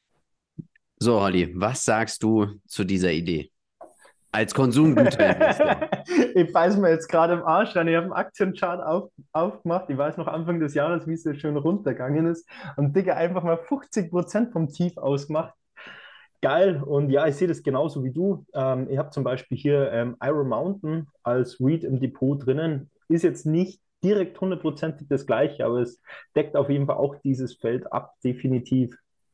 So, Holly, was sagst du zu dieser Idee? Als Konsumgüterinvestor. Ich beiß mir jetzt gerade im Arsch rein. Ich habe einen Aktienchart auf, aufgemacht. Ich weiß noch Anfang des Jahres, wie es so schön runtergegangen ist. Und Digga, einfach mal fünfzig Prozent vom Tief ausgemacht. Geil. Und ja, ich sehe das genauso wie du. Ähm, ich habe zum Beispiel hier ähm, Iron Mountain als Read im Depot drinnen. Ist jetzt nicht direkt hundertprozentig das gleiche, aber es deckt auf jeden Fall auch dieses Feld ab, definitiv.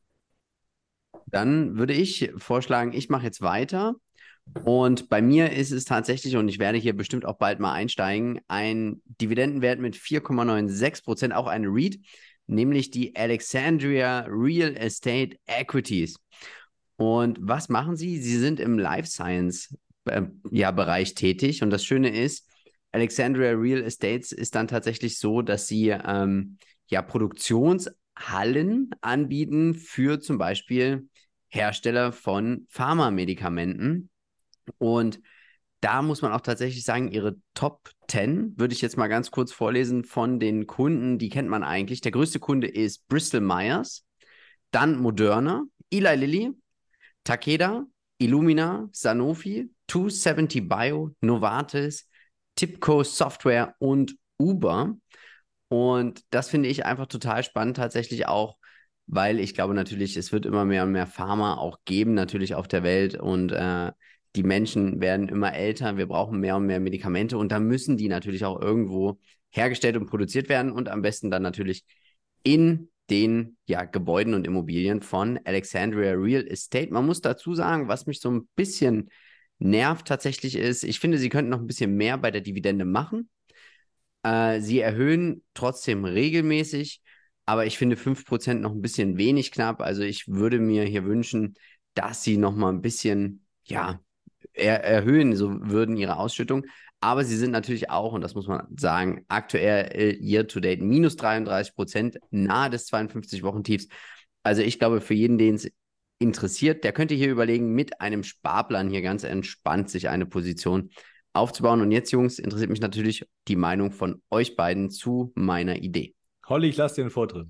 Dann würde ich vorschlagen, ich mache jetzt weiter. Und bei mir ist es tatsächlich, und ich werde hier bestimmt auch bald mal einsteigen, ein Dividendenwert mit vier Komma sechsundneunzig Prozent, auch eine REIT, nämlich die Alexandria Real Estate Equities. Und was machen sie? Sie sind im Life Science äh, ja, Bereich tätig. Und das Schöne ist, Alexandria Real Estates ist dann tatsächlich so, dass sie ähm, ja Produktionshallen anbieten für zum Beispiel Hersteller von Pharmamedikamenten. Und da muss man auch tatsächlich sagen, ihre Top zehn würde ich jetzt mal ganz kurz vorlesen von den Kunden, die kennt man eigentlich. Der größte Kunde ist Bristol Myers, dann Moderna, Eli Lilly, Takeda, Illumina, Sanofi, zwei siebzig Bio, Novartis, Tipco Software und Uber. Und das finde ich einfach total spannend tatsächlich auch, weil ich glaube natürlich, es wird immer mehr und mehr Pharma auch geben, natürlich auf der Welt, und äh, die Menschen werden immer älter, wir brauchen mehr und mehr Medikamente, und da müssen die natürlich auch irgendwo hergestellt und produziert werden, und am besten dann natürlich in den ja, Gebäuden und Immobilien von Alexandria Real Estate. Man muss dazu sagen, was mich so ein bisschen nervt tatsächlich ist, ich finde, sie könnten noch ein bisschen mehr bei der Dividende machen. Äh, sie erhöhen trotzdem regelmäßig, aber ich finde fünf Prozent noch ein bisschen wenig knapp. Also ich würde mir hier wünschen, dass sie noch mal ein bisschen, ja, er erhöhen, so würden ihre Ausschüttung. Aber sie sind natürlich auch, und das muss man sagen, aktuell year to date minus dreiunddreißig Prozent, nahe des zweiundfünfzig-Wochen-Tiefs. Also ich glaube, für jeden, den es interessiert, der könnte hier überlegen, mit einem Sparplan hier ganz entspannt sich eine Position aufzubauen. Und jetzt, Jungs, interessiert mich natürlich die Meinung von euch beiden zu meiner Idee. Holly, ich lasse dir den Vortritt.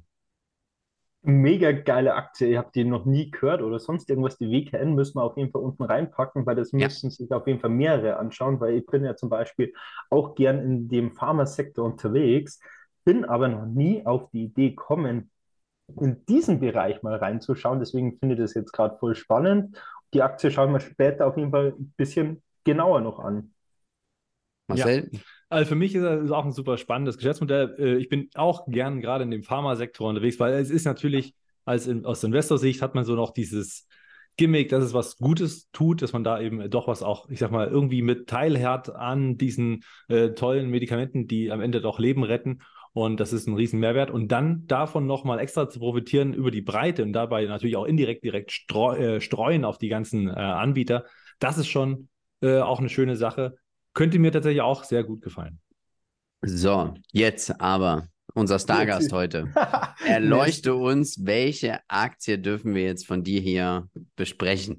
Mega geile Aktie. Ihr habt die noch nie gehört oder sonst irgendwas. Die W K N müssen wir auf jeden Fall unten reinpacken, weil das Ja. müssen sich auf jeden Fall mehrere anschauen, weil ich bin ja zum Beispiel auch gern in dem Pharmasektor unterwegs, bin aber noch nie auf die Idee gekommen, in diesen Bereich mal reinzuschauen. Deswegen finde ich das jetzt gerade voll spannend. Die Aktie schauen wir später auf jeden Fall ein bisschen genauer noch an. Marcel? Ja. Also für mich ist das auch ein super spannendes Geschäftsmodell. Ich bin auch gern gerade in dem Pharmasektor unterwegs, weil es ist natürlich, als in, aus Investorsicht hat man so noch dieses Gimmick, dass es was Gutes tut, dass man da eben doch was auch, ich sag mal, irgendwie mit Teil hat an diesen äh, tollen Medikamenten, die am Ende doch Leben retten. Und das ist ein riesen Mehrwert. Und dann davon nochmal extra zu profitieren über die Breite und dabei natürlich auch indirekt direkt streu, äh, streuen auf die ganzen äh, Anbieter, das ist schon äh, auch eine schöne Sache. Könnte mir tatsächlich auch sehr gut gefallen. So, jetzt aber unser Stargast heute. Erleuchte uns, welche Aktie dürfen wir jetzt von dir hier besprechen?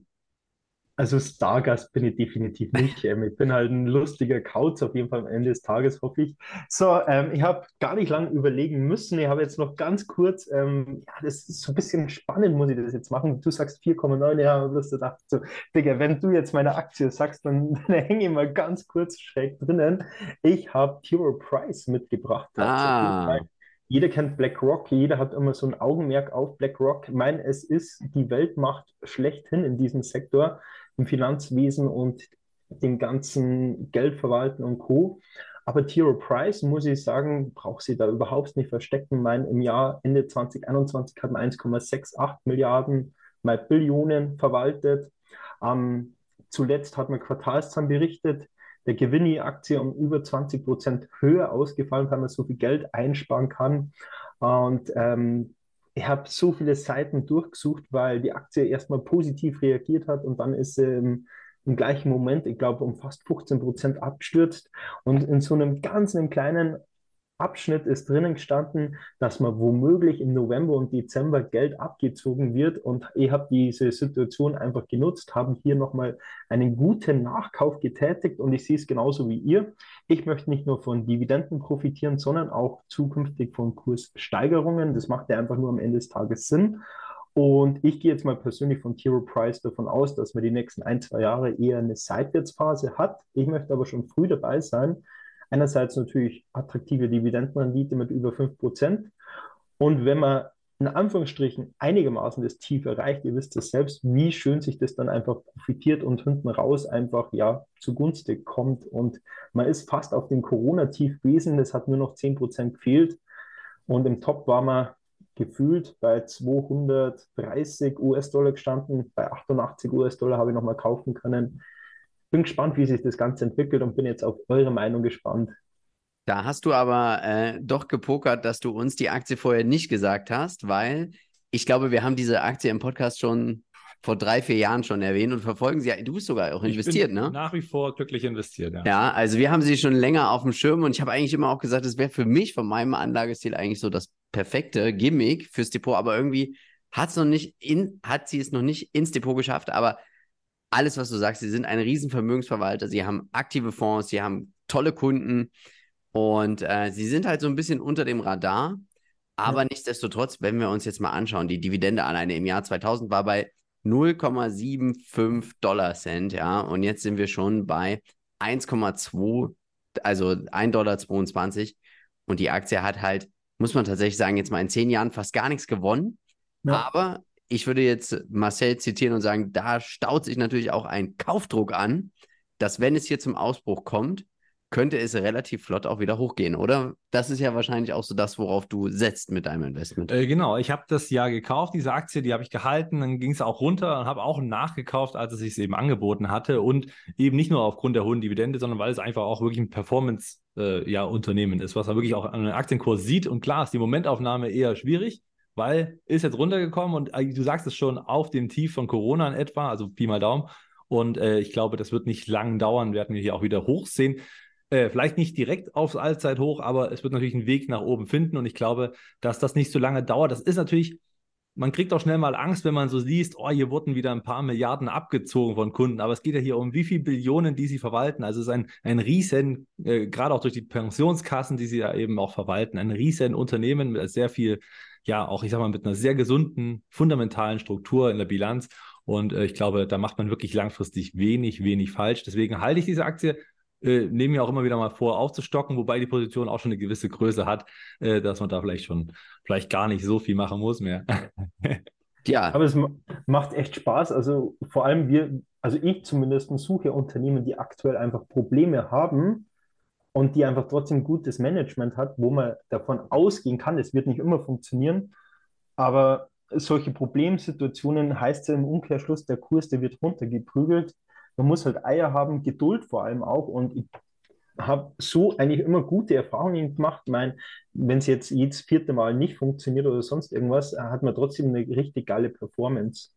Also Stargast bin ich definitiv nicht. Ähm, ich bin halt ein lustiger Kauz, auf jeden Fall am Ende des Tages, hoffe ich. So, ähm, ich habe gar nicht lange überlegen müssen. Ich habe jetzt noch ganz kurz, ähm, ja, das ist so ein bisschen spannend, muss ich das jetzt machen. Du sagst vier Komma neun, ja, aber du gedacht, so, Digga, wenn du jetzt meine Aktie sagst, dann, dann hänge ich mal ganz kurz schräg drinnen. Ich habe T. Rowe Price mitgebracht. Ah. Jeder kennt BlackRock, jeder hat immer so ein Augenmerk auf BlackRock. Ich meine, es ist die Weltmacht schlechthin in diesem Sektor, im Finanzwesen und dem ganzen Geldverwalten und Co. Aber T. Rowe Price, muss ich sagen, braucht sie da überhaupt nicht verstecken. Ich meine, im Jahr Ende zwanzig einundzwanzig hat man eins Komma achtundsechzig Milliarden mal Billionen verwaltet. Ähm, zuletzt hat man Quartalszahlen berichtet. Der Gewinn je Aktie um über zwanzig Prozent höher ausgefallen, weil man so viel Geld einsparen kann. Und ähm, ich habe so viele Seiten durchgesucht, weil die Aktie erstmal positiv reagiert hat und dann ist sie im, im gleichen Moment, ich glaube, um fast fünfzehn Prozent abgestürzt. Und in so einem ganz einem kleinen Abschnitt ist drinnen gestanden, dass man womöglich im November und Dezember Geld abgezogen wird, und ich habe diese Situation einfach genutzt, haben hier nochmal einen guten Nachkauf getätigt, und ich sehe es genauso wie ihr. Ich möchte nicht nur von Dividenden profitieren, sondern auch zukünftig von Kurssteigerungen. Das macht ja einfach nur am Ende des Tages Sinn. Und ich gehe jetzt mal persönlich von T. Rowe Price davon aus, dass man die nächsten ein, zwei Jahre eher eine Seitwärtsphase hat. Ich möchte aber schon früh dabei sein. Einerseits natürlich attraktive Dividendenrendite mit über fünf Prozent. Und wenn man in Anführungsstrichen einigermaßen das Tief erreicht, ihr wisst es selbst, wie schön sich das dann einfach profitiert und hinten raus einfach ja zugunsten kommt. Und man ist fast auf dem Corona-Tief gewesen, es hat nur noch zehn Prozent gefehlt. Und im Top war man gefühlt bei zweihundertdreißig US-Dollar gestanden, bei achtundachtzig US-Dollar habe ich nochmal kaufen können. Bin gespannt, wie sich das Ganze entwickelt, und bin jetzt auf eure Meinung gespannt. Da hast du aber äh, doch gepokert, dass du uns die Aktie vorher nicht gesagt hast, weil ich glaube, wir haben diese Aktie im Podcast schon vor drei, vier Jahren schon erwähnt und verfolgen sie. Du bist sogar auch investiert, ich bin ne? nach wie vor glücklich investiert, ja. Ja, also wir haben sie schon länger auf dem Schirm und ich habe eigentlich immer auch gesagt, das wäre für mich von meinem Anlagestil eigentlich so das perfekte Gimmick fürs Depot, aber irgendwie hat's noch nicht in, hat sie es noch nicht ins Depot geschafft, aber alles, was du sagst, sie sind ein Riesenvermögensverwalter, sie haben aktive Fonds, sie haben tolle Kunden und äh, sie sind halt so ein bisschen unter dem Radar, aber ja. Nichtsdestotrotz, wenn wir uns jetzt mal anschauen, die Dividende alleine im Jahr zweitausend war bei null Komma fünfundsiebzig Dollar Cent, ja, und jetzt sind wir schon bei eins Komma zwei, also ein Komma zweiundzwanzig Dollar und die Aktie hat halt, muss man tatsächlich sagen, jetzt mal in zehn Jahren fast gar nichts gewonnen, ja. Aber ich würde jetzt Marcel zitieren und sagen, da staut sich natürlich auch ein Kaufdruck an, dass wenn es hier zum Ausbruch kommt, könnte es relativ flott auch wieder hochgehen, oder? Das ist ja wahrscheinlich auch so das, worauf du setzt mit deinem Investment. Äh, genau, ich habe das ja gekauft, diese Aktie, die habe ich gehalten, dann ging es auch runter und habe auch nachgekauft, als es sich eben angeboten hatte und eben nicht nur aufgrund der hohen Dividende, sondern weil es einfach auch wirklich ein Performance-Unternehmen äh, ja, ist, was man wirklich auch an den Aktienkurs sieht und klar ist die Momentaufnahme eher schwierig, weil ist jetzt runtergekommen und äh, du sagst es schon, auf dem Tief von Corona in etwa, also Pi mal Daumen und äh, ich glaube, das wird nicht lang dauern, werden wir hier auch wieder hoch sehen. Äh, vielleicht nicht direkt aufs Allzeithoch, aber es wird natürlich einen Weg nach oben finden und ich glaube, dass das nicht so lange dauert. Das ist natürlich, man kriegt auch schnell mal Angst, wenn man so liest, oh, hier wurden wieder ein paar Milliarden abgezogen von Kunden, aber es geht ja hier um wie viele Billionen, die sie verwalten. Also es ist ein, ein riesen, äh, gerade auch durch die Pensionskassen, die sie ja eben auch verwalten, ein riesen Unternehmen mit sehr viel, ja, auch ich sag mal, mit einer sehr gesunden, fundamentalen Struktur in der Bilanz und äh, ich glaube, da macht man wirklich langfristig wenig, wenig falsch. Deswegen halte ich diese Aktie. Äh, nehme mir auch immer wieder mal vor, aufzustocken, wobei die Position auch schon eine gewisse Größe hat, äh, dass man da vielleicht schon, vielleicht gar nicht so viel machen muss mehr. Ja. Aber es macht echt Spaß. Also vor allem wir, also ich zumindest suche Unternehmen, die aktuell einfach Probleme haben und die einfach trotzdem gutes Management hat, wo man davon ausgehen kann, es wird nicht immer funktionieren, aber solche Problemsituationen heißt ja im Umkehrschluss, der Kurs, der wird runtergeprügelt. Man muss halt Eier haben, Geduld vor allem auch. Und ich habe so eigentlich immer gute Erfahrungen gemacht. Ich meine, wenn es jetzt jedes vierte Mal nicht funktioniert oder sonst irgendwas, hat man trotzdem eine richtig geile Performance.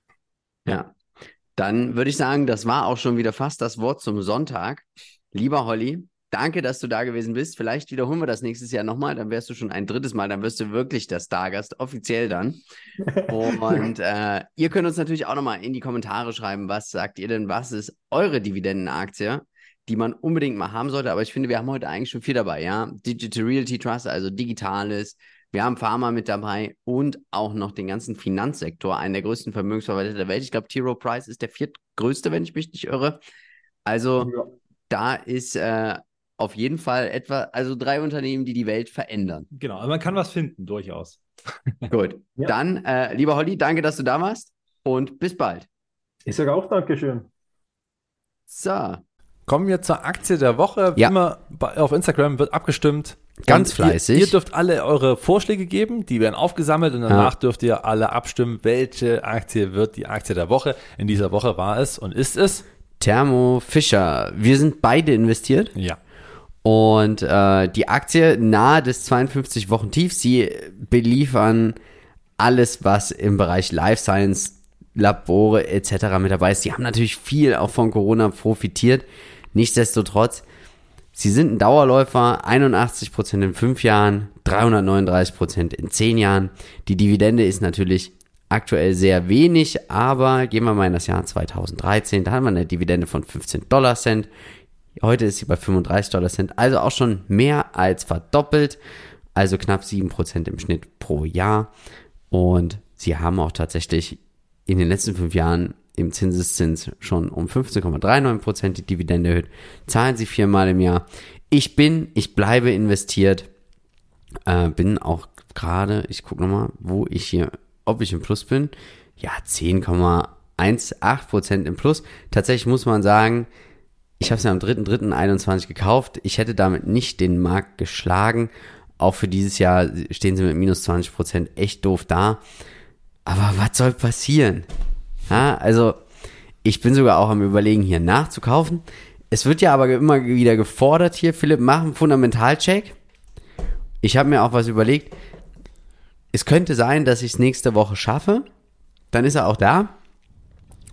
Ja, dann würde ich sagen, das war auch schon wieder fast das Wort zum Sonntag. Lieber Holly, danke, dass du da gewesen bist. Vielleicht wiederholen wir das nächstes Jahr nochmal. Dann wärst du schon ein drittes Mal. Dann wirst du wirklich der Stargast, offiziell dann. Und äh, ihr könnt uns natürlich auch nochmal in die Kommentare schreiben, was sagt ihr denn, was ist eure Dividendenaktie, die man unbedingt mal haben sollte. Aber ich finde, wir haben heute eigentlich schon viel dabei, ja. Digital Realty Trust, also Digitales. Wir haben Pharma mit dabei und auch noch den ganzen Finanzsektor, einen der größten Vermögensverwalter der Welt. Ich glaube, T. Rowe Price ist der viertgrößte, wenn ich mich nicht irre. Also ja. Da ist äh, auf jeden Fall etwa, also drei Unternehmen, die die Welt verändern. Genau, also man kann was finden, durchaus. Gut, ja. Dann, äh, lieber Holly, danke, dass du da warst und bis bald. Ich sage auch Dankeschön. So. Kommen wir zur Aktie der Woche. Wie ja. immer bei, auf Instagram wird abgestimmt. Ganz fleißig. Ihr, ihr dürft alle eure Vorschläge geben, die werden aufgesammelt und danach ja. dürft ihr alle abstimmen, welche Aktie wird die Aktie der Woche. In dieser Woche war es und ist es Thermo Fisher. Wir sind beide investiert. Ja. Und äh, die Aktie nahe des zweiundfünfzig Wochen Tiefs, sie beliefern alles, was im Bereich Life Science, Labore et cetera mit dabei ist. Die haben natürlich viel auch von Corona profitiert. Nichtsdestotrotz, sie sind ein Dauerläufer, einundachtzig Prozent in fünf Jahren, dreihundertneununddreißig Prozent in zehn Jahren. Die Dividende ist natürlich aktuell sehr wenig, aber gehen wir mal in das Jahr zweitausenddreizehn, da haben wir eine Dividende von fünfzehn Dollar Cent. Heute ist sie bei fünfunddreißig Dollar Cent, also auch schon mehr als verdoppelt, also knapp sieben Prozent im Schnitt pro Jahr. Und sie haben auch tatsächlich in den letzten fünf Jahren im Zinseszins schon um fünfzehn Komma neununddreißig Prozent die Dividende erhöht. Zahlen sie viermal im Jahr. Ich bin, ich bleibe investiert, äh, bin auch gerade, ich gucke nochmal, wo ich hier, ob ich im Plus bin. Ja, zehn Komma achtzehn Prozent im Plus. Tatsächlich muss man sagen, ich habe es ja am dritter dritter einundzwanzig gekauft. Ich hätte damit nicht den Markt geschlagen. Auch für dieses Jahr stehen sie mit minus zwanzig Prozent echt doof da. Aber was soll passieren? Ja, also ich bin sogar auch am Überlegen, hier nachzukaufen. Es wird ja aber immer wieder gefordert hier, Philipp, mach einen Fundamentalcheck. Ich habe mir auch was überlegt. Es könnte sein, dass ich es nächste Woche schaffe. Dann ist er auch da.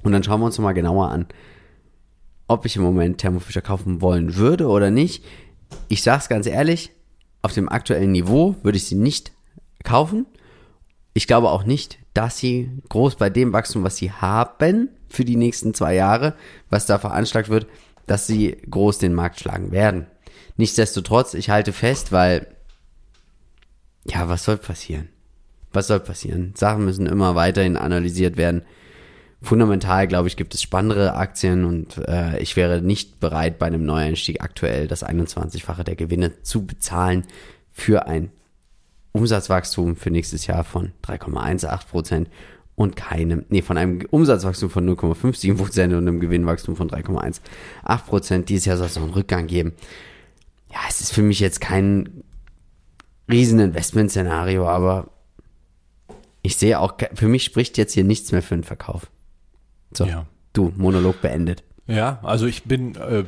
Und dann schauen wir uns mal genauer an, ob ich im Moment Thermo Fisher kaufen wollen würde oder nicht. Ich sage es ganz ehrlich, auf dem aktuellen Niveau würde ich sie nicht kaufen. Ich glaube auch nicht, dass sie groß bei dem Wachstum, was sie haben für die nächsten zwei Jahre, was da veranschlagt wird, dass sie groß den Markt schlagen werden. Nichtsdestotrotz, ich halte fest, weil, ja, was soll passieren? Was soll passieren? Sachen müssen immer weiterhin analysiert werden. Fundamental, glaube ich, gibt es spannendere Aktien und äh, ich wäre nicht bereit, bei einem Neueinstieg aktuell das einundzwanzigfache der Gewinne zu bezahlen für ein Umsatzwachstum für nächstes Jahr von drei Komma achtzehn Prozent und keinem, nee, von einem Umsatzwachstum von null Komma fünfzehn Prozent und einem Gewinnwachstum von drei Komma achtzehn Prozent. Dieses Jahr soll es noch einen Rückgang geben. Ja, es ist für mich jetzt kein riesen Investmentszenario, aber ich sehe auch, für mich spricht jetzt hier nichts mehr für den Verkauf. So, ja. Du, Monolog beendet. Ja, also ich bin äh,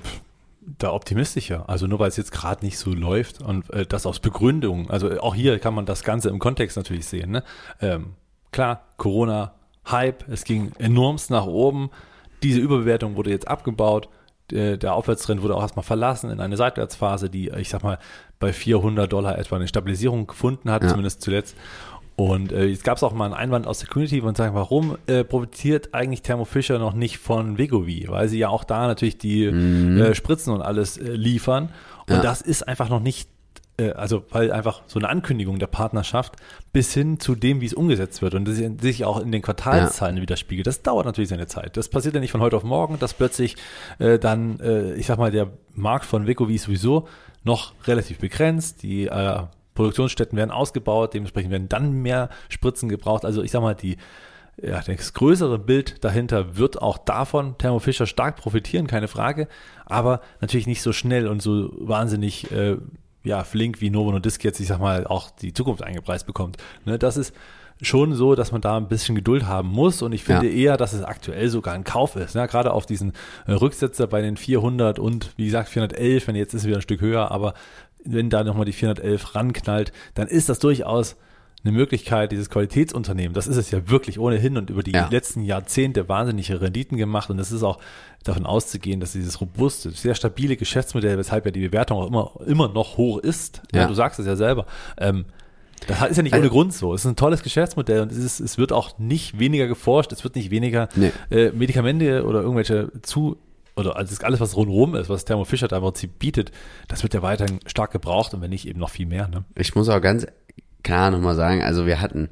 da optimistischer. Also nur weil es jetzt gerade nicht so läuft und äh, das aus Begründung, also auch hier kann man das Ganze im Kontext natürlich sehen. Ne? Ähm, klar, Corona, Hype, es ging enormst nach oben. Diese Überbewertung wurde jetzt abgebaut. Der, der Aufwärtstrend wurde auch erstmal verlassen in eine Seitwärtsphase, die, ich sag mal, bei vierhundert Dollar etwa eine Stabilisierung gefunden hat, ja. Zumindest zuletzt. Und äh, jetzt gab es auch mal einen Einwand aus der Community, wo man sagt, warum äh, profitiert eigentlich Thermo Fisher noch nicht von Wegovy? Weil sie ja auch da natürlich die mhm. äh, Spritzen und alles äh, liefern. Und ja. das ist einfach noch nicht, äh, also weil einfach so eine Ankündigung der Partnerschaft bis hin zu dem, wie es umgesetzt wird und das sich auch in den Quartalszahlen ja. widerspiegelt. Das dauert natürlich seine Zeit. Das passiert ja nicht von heute auf morgen, dass plötzlich äh, dann, äh, ich sag mal, der Markt von Wegovy ist sowieso noch relativ begrenzt. Die äh, Produktionsstätten werden ausgebaut, dementsprechend werden dann mehr Spritzen gebraucht. Also ich sag mal, die, ja, das größere Bild dahinter wird auch davon Thermo Fisher stark profitieren, keine Frage, aber natürlich nicht so schnell und so wahnsinnig äh, ja, flink wie Novo Nordisk jetzt, ich sag mal, auch die Zukunft eingepreist bekommt. Ne, das ist schon so, dass man da ein bisschen Geduld haben muss und ich finde ja. eher, dass es aktuell sogar ein Kauf ist. Ne? Gerade auf diesen äh, Rücksetzer bei den vierhundert und wie gesagt vierhundertelf, wenn jetzt ist es wieder ein Stück höher, aber wenn da nochmal die vierhundertelf ranknallt, dann ist das durchaus eine Möglichkeit, dieses Qualitätsunternehmen, das ist es ja wirklich ohnehin und über die ja. letzten Jahrzehnte wahnsinnige Renditen gemacht und es ist auch davon auszugehen, dass dieses robuste, sehr stabile Geschäftsmodell, weshalb ja die Bewertung auch immer, immer noch hoch ist, ja. Ja, du sagst es ja selber, ähm, das ist ja nicht ohne also, Grund so. Es ist ein tolles Geschäftsmodell und es, ist, es wird auch nicht weniger geforscht, es wird nicht weniger nee. äh, Medikamente oder irgendwelche zu oder also alles, was rundherum ist, was Thermo Fisher da im Prinzip bietet, das wird ja weiterhin stark gebraucht und wenn nicht eben noch viel mehr. Ne? Ich muss auch ganz klar nochmal sagen, also wir hatten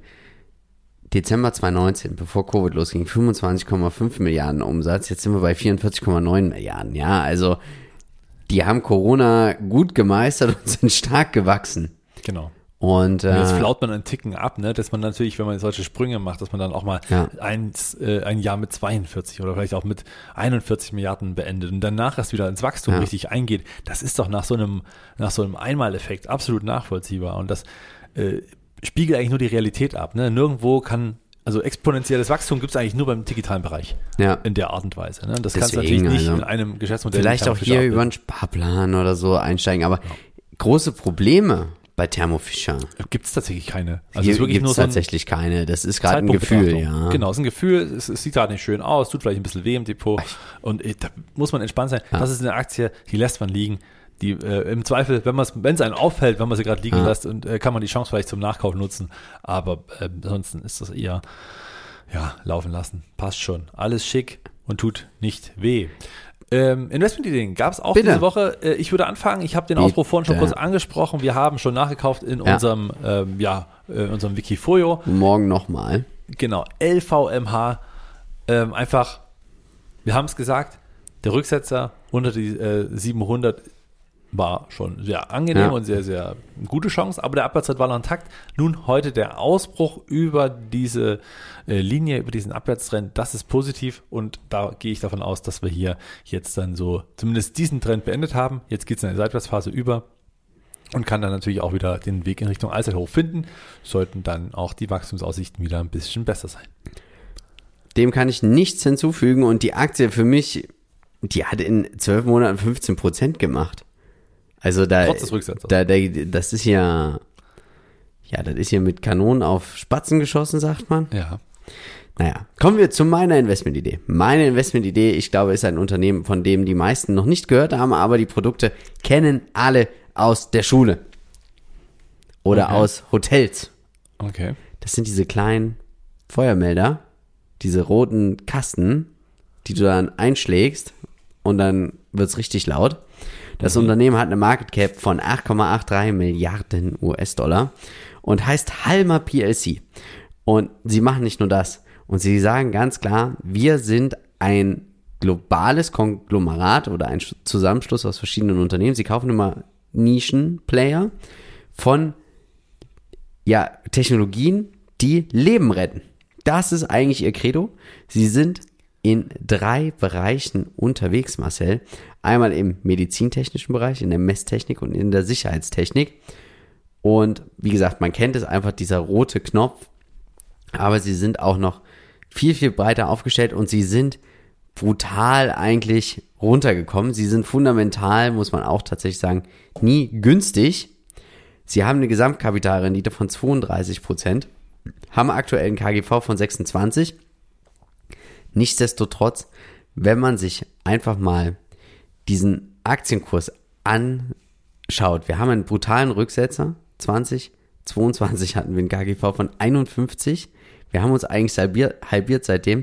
Dezember zwanzig neunzehn, bevor Covid losging, fünfundzwanzig Komma fünf Milliarden Umsatz, jetzt sind wir bei vierundvierzig Komma neun Milliarden, ja, also die haben Corona gut gemeistert und sind stark gewachsen. Genau. Und, äh, und jetzt flaut man einen Ticken ab, ne, dass man natürlich, wenn man solche Sprünge macht, dass man dann auch mal ja. eins, äh, ein Jahr mit zweiundvierzig oder vielleicht auch mit einundvierzig Milliarden beendet und danach erst wieder ins Wachstum ja. richtig eingeht. Das ist doch nach so einem, nach so einem Einmaleffekt absolut nachvollziehbar und das äh, spiegelt eigentlich nur die Realität ab. Ne? Nirgendwo kann, also exponentielles Wachstum gibt es eigentlich nur beim digitalen Bereich ja. in der Art und Weise. Ne? Das kannst du natürlich nicht also in einem Geschäftsmodell. Vielleicht auch hier über einen Sparplan oder so einsteigen, aber ja. große Probleme bei Thermo Fisher gibt es tatsächlich keine. Also hier gibt es so tatsächlich keine. Das ist gerade ein Gefühl, ja. Genau, es ist ein Gefühl. Es, es sieht gerade nicht schön aus, tut vielleicht ein bisschen weh im Depot. Und äh, da muss man entspannt sein. Ja. Das ist eine Aktie, die lässt man liegen. Die äh, im Zweifel, wenn man es, wenn es einen auffällt, wenn man sie gerade liegen ja. lässt, und äh, kann man die Chance vielleicht zum Nachkauf nutzen. Aber äh, ansonsten ist das eher ja laufen lassen. Passt schon. Alles schick und tut nicht weh. Ähm, Investment-Ideen gab es auch Bitte. diese Woche. Äh, ich würde anfangen. Ich habe den Ausbruch vorhin schon kurz angesprochen. Wir haben schon nachgekauft in ja. unserem, ähm, ja, äh, unserem Wikifolio. Morgen nochmal. Genau. L V M H. Ähm, einfach, wir haben es gesagt, der Rücksetzer unter die äh, siebenhundert war schon sehr angenehm ja. und sehr, sehr gute Chance, aber der Abwärtstrend war noch intakt. Nun heute der Ausbruch über diese äh, Linie, über diesen Abwärtstrend, das ist positiv und da gehe ich davon aus, dass wir hier jetzt dann so zumindest diesen Trend beendet haben. Jetzt geht es in eine Seitwärtsphase über und kann dann natürlich auch wieder den Weg in Richtung Allzeithoch finden, sollten dann auch die Wachstumsaussichten wieder ein bisschen besser sein. Dem kann ich nichts hinzufügen und die Aktie für mich, die hat in zwölf Monaten fünfzehn Prozent gemacht. Also da, Trotz des Rücksetzers. Da, da, das ist ja, ja, das ist ja mit Kanonen auf Spatzen geschossen, sagt man. Ja. Naja, kommen wir zu meiner Investmentidee. Meine Investmentidee, ich glaube, ist ein Unternehmen, von dem die meisten noch nicht gehört haben, aber die Produkte kennen alle aus der Schule. Oder okay. aus Hotels. Okay. Das sind diese kleinen Feuermelder, diese roten Kasten, die du dann einschlägst und dann wird's richtig laut. Das mhm. Unternehmen hat eine Market Cap von acht Komma dreiundachtzig Milliarden U S-Dollar und heißt Halma P L C. Und sie machen nicht nur das. Und sie sagen ganz klar, wir sind ein globales Konglomerat oder ein Zusammenschluss aus verschiedenen Unternehmen. Sie kaufen immer Nischenplayer von ja, Technologien, die Leben retten. Das ist eigentlich ihr Credo. Sie sind in drei Bereichen unterwegs, Marcel. Einmal im medizintechnischen Bereich, in der Messtechnik und in der Sicherheitstechnik. Und wie gesagt, man kennt es einfach, dieser rote Knopf. Aber sie sind auch noch viel, viel breiter aufgestellt und sie sind brutal eigentlich runtergekommen. Sie sind fundamental, muss man auch tatsächlich sagen, nie günstig. Sie haben eine Gesamtkapitalrendite von zweiunddreißig Prozent, haben aktuell einen K G V von sechsundzwanzig. Nichtsdestotrotz, wenn man sich einfach mal diesen Aktienkurs anschaut, wir haben einen brutalen Rücksetzer, zwanzig zweiundzwanzig hatten wir einen K G V von einundfünfzig. Wir haben uns eigentlich halbiert, halbiert seitdem,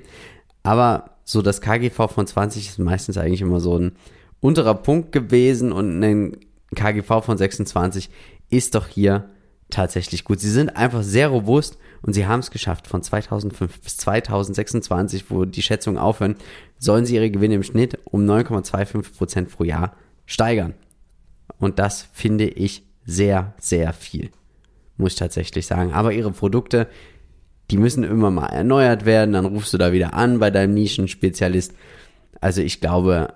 aber so das K G V von zwanzig ist meistens eigentlich immer so ein unterer Punkt gewesen und ein K G V von sechsundzwanzig ist doch hier tatsächlich gut. Sie sind einfach sehr robust und sie haben es geschafft, von zweitausendfünf bis zweitausendsechsundzwanzig, wo die Schätzungen aufhören, sollen sie ihre Gewinne im Schnitt um neun Komma fünfundzwanzig Prozent pro Jahr steigern. Und das finde ich sehr, sehr viel, muss ich tatsächlich sagen. Aber ihre Produkte, die müssen immer mal erneuert werden, dann rufst du da wieder an bei deinem Nischenspezialist. Also ich glaube,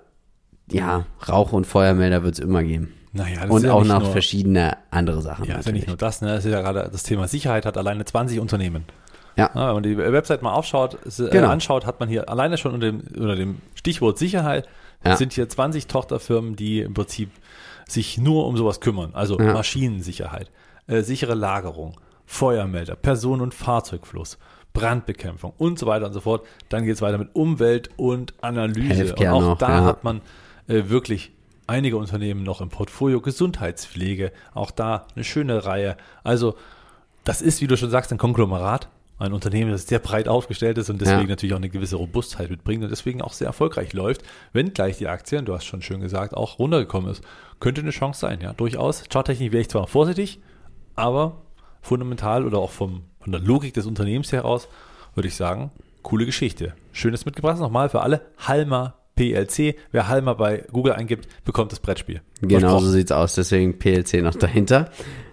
ja, Rauch- und Feuermelder wird es immer geben. Naja, das und ist ja auch nicht noch nur, verschiedene andere Sachen. Ja, ist ja nicht nur das, ne? Das ist ja gerade das Thema Sicherheit, hat alleine zwanzig Unternehmen. Ja. Ja, wenn man die Website mal aufschaut, äh, genau. anschaut, hat man hier alleine schon unter dem, unter dem Stichwort Sicherheit, ja. sind hier zwanzig Tochterfirmen, die im Prinzip sich nur um sowas kümmern. Also ja. Maschinensicherheit, äh, sichere Lagerung, Feuermelder, Personen- und Fahrzeugfluss, Brandbekämpfung und so weiter und so fort. Dann geht es weiter mit Umwelt und Analyse. Healthcare und auch noch, da ja. hat man äh, wirklich einige Unternehmen noch im Portfolio, Gesundheitspflege, auch da eine schöne Reihe. Also das ist, wie du schon sagst, ein Konglomerat, ein Unternehmen, das sehr breit aufgestellt ist und deswegen ja. natürlich auch eine gewisse Robustheit mitbringt und deswegen auch sehr erfolgreich läuft, wenn gleich die Aktien, du hast schon schön gesagt, auch runtergekommen ist. Könnte eine Chance sein, ja, durchaus. Charttechnisch wäre ich zwar vorsichtig, aber fundamental oder auch vom, von der Logik des Unternehmens heraus würde ich sagen, coole Geschichte. Schönes mitgebracht nochmal für alle. Halma P L C. Wer Halma bei Google eingibt, bekommt das Brettspiel. Genau so sieht's aus, deswegen P L C noch dahinter.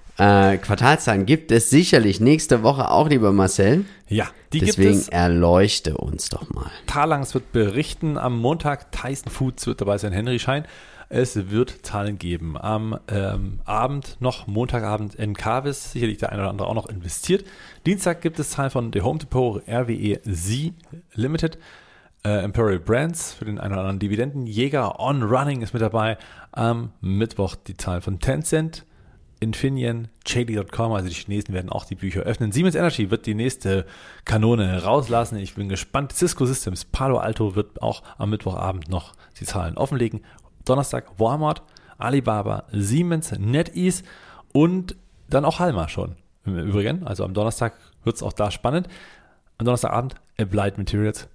Äh, Quartalszahlen gibt es sicherlich nächste Woche auch, lieber Marcel. Ja, die deswegen gibt es. Erleuchte uns doch mal. Talangs wird berichten am Montag, Tyson Foods wird dabei sein, Henry Schein. Es wird Zahlen geben. Am ähm, Abend noch, Montagabend, Encarvis, sicherlich der eine oder andere auch noch investiert. Dienstag gibt es Zahlen von The Home Depot, R W E Z Limited, äh, Imperial Brands für den einen oder anderen Dividendenjäger. On Running ist mit dabei. Am Mittwoch die Zahlen von Tencent, Infineon, J D Punkt com, also die Chinesen werden auch die Bücher öffnen. Siemens Energy wird die nächste Kanone rauslassen. Ich bin gespannt. Cisco Systems, Palo Alto wird auch am Mittwochabend noch die Zahlen offenlegen. Donnerstag Walmart, Alibaba, Siemens, NetEase und dann auch Halma schon. Im Übrigen, also am Donnerstag wird es auch da spannend. Am Donnerstagabend Applied Materials.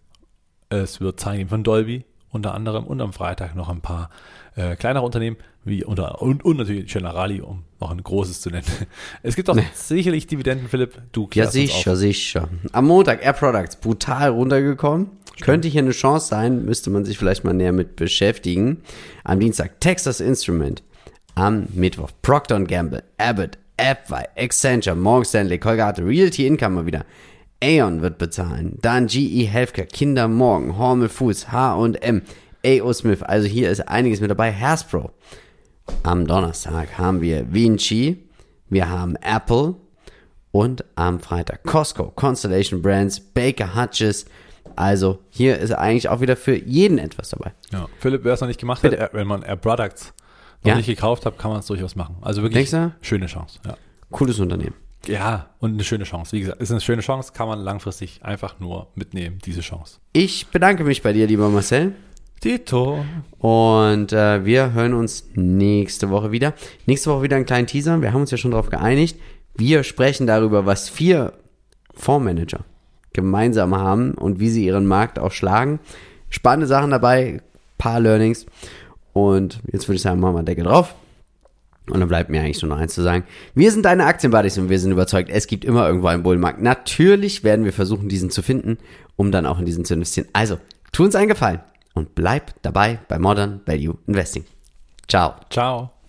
Es wird Zahlen geben von Dolby unter anderem und am Freitag noch ein paar äh, kleinere Unternehmen wie unter, und, und natürlich Generali, um noch ein großes zu nennen. Es gibt auch nee. sicherlich Dividenden, Philipp. Du ja, sicher, sicher. Am Montag Air Products brutal runtergekommen. Stimmt. Könnte hier eine Chance sein, müsste man sich vielleicht mal näher mit beschäftigen. Am Dienstag Texas Instrument. Am Mittwoch Procter und Gamble, Abbott, Appwei, Accenture, Morgan Stanley, Colgate, Realty Income mal wieder. Aon wird bezahlen. Dann G E Healthcare, Kinder Morgan, Hormel Foods, H und M, A O Smith. Also hier ist einiges mit dabei. Hasbro. Am Donnerstag haben wir Vinci, wir haben Apple und am Freitag Costco, Constellation Brands, Baker Hutchins. Also hier ist eigentlich auch wieder für jeden etwas dabei. Ja, Philipp, wer es noch nicht gemacht Bitte. hat, wenn man Air Products noch ja. nicht gekauft hat, kann man es durchaus machen. Also wirklich schöne Chance. Ja. Cooles Unternehmen. Ja, und eine schöne Chance. Wie gesagt, ist eine schöne Chance, kann man langfristig einfach nur mitnehmen, diese Chance. Ich bedanke mich bei dir, lieber Marcel. Tito. Und äh, wir hören uns nächste Woche wieder. Nächste Woche wieder einen kleinen Teaser. Wir haben uns ja schon darauf geeinigt. Wir sprechen darüber, was vier Fondsmanager gemeinsam haben und wie sie ihren Markt auch schlagen. Spannende Sachen dabei, paar Learnings. Und jetzt würde ich sagen, machen wir einen Deckel drauf. Und dann bleibt mir eigentlich nur noch eins zu sagen. Wir sind deine Aktienbuddies und wir sind überzeugt, es gibt immer irgendwo einen Bullenmarkt. Natürlich werden wir versuchen, diesen zu finden, um dann auch in diesen zu investieren. Also, tu uns einen Gefallen und bleib dabei bei Modern Value Investing. Ciao. Ciao.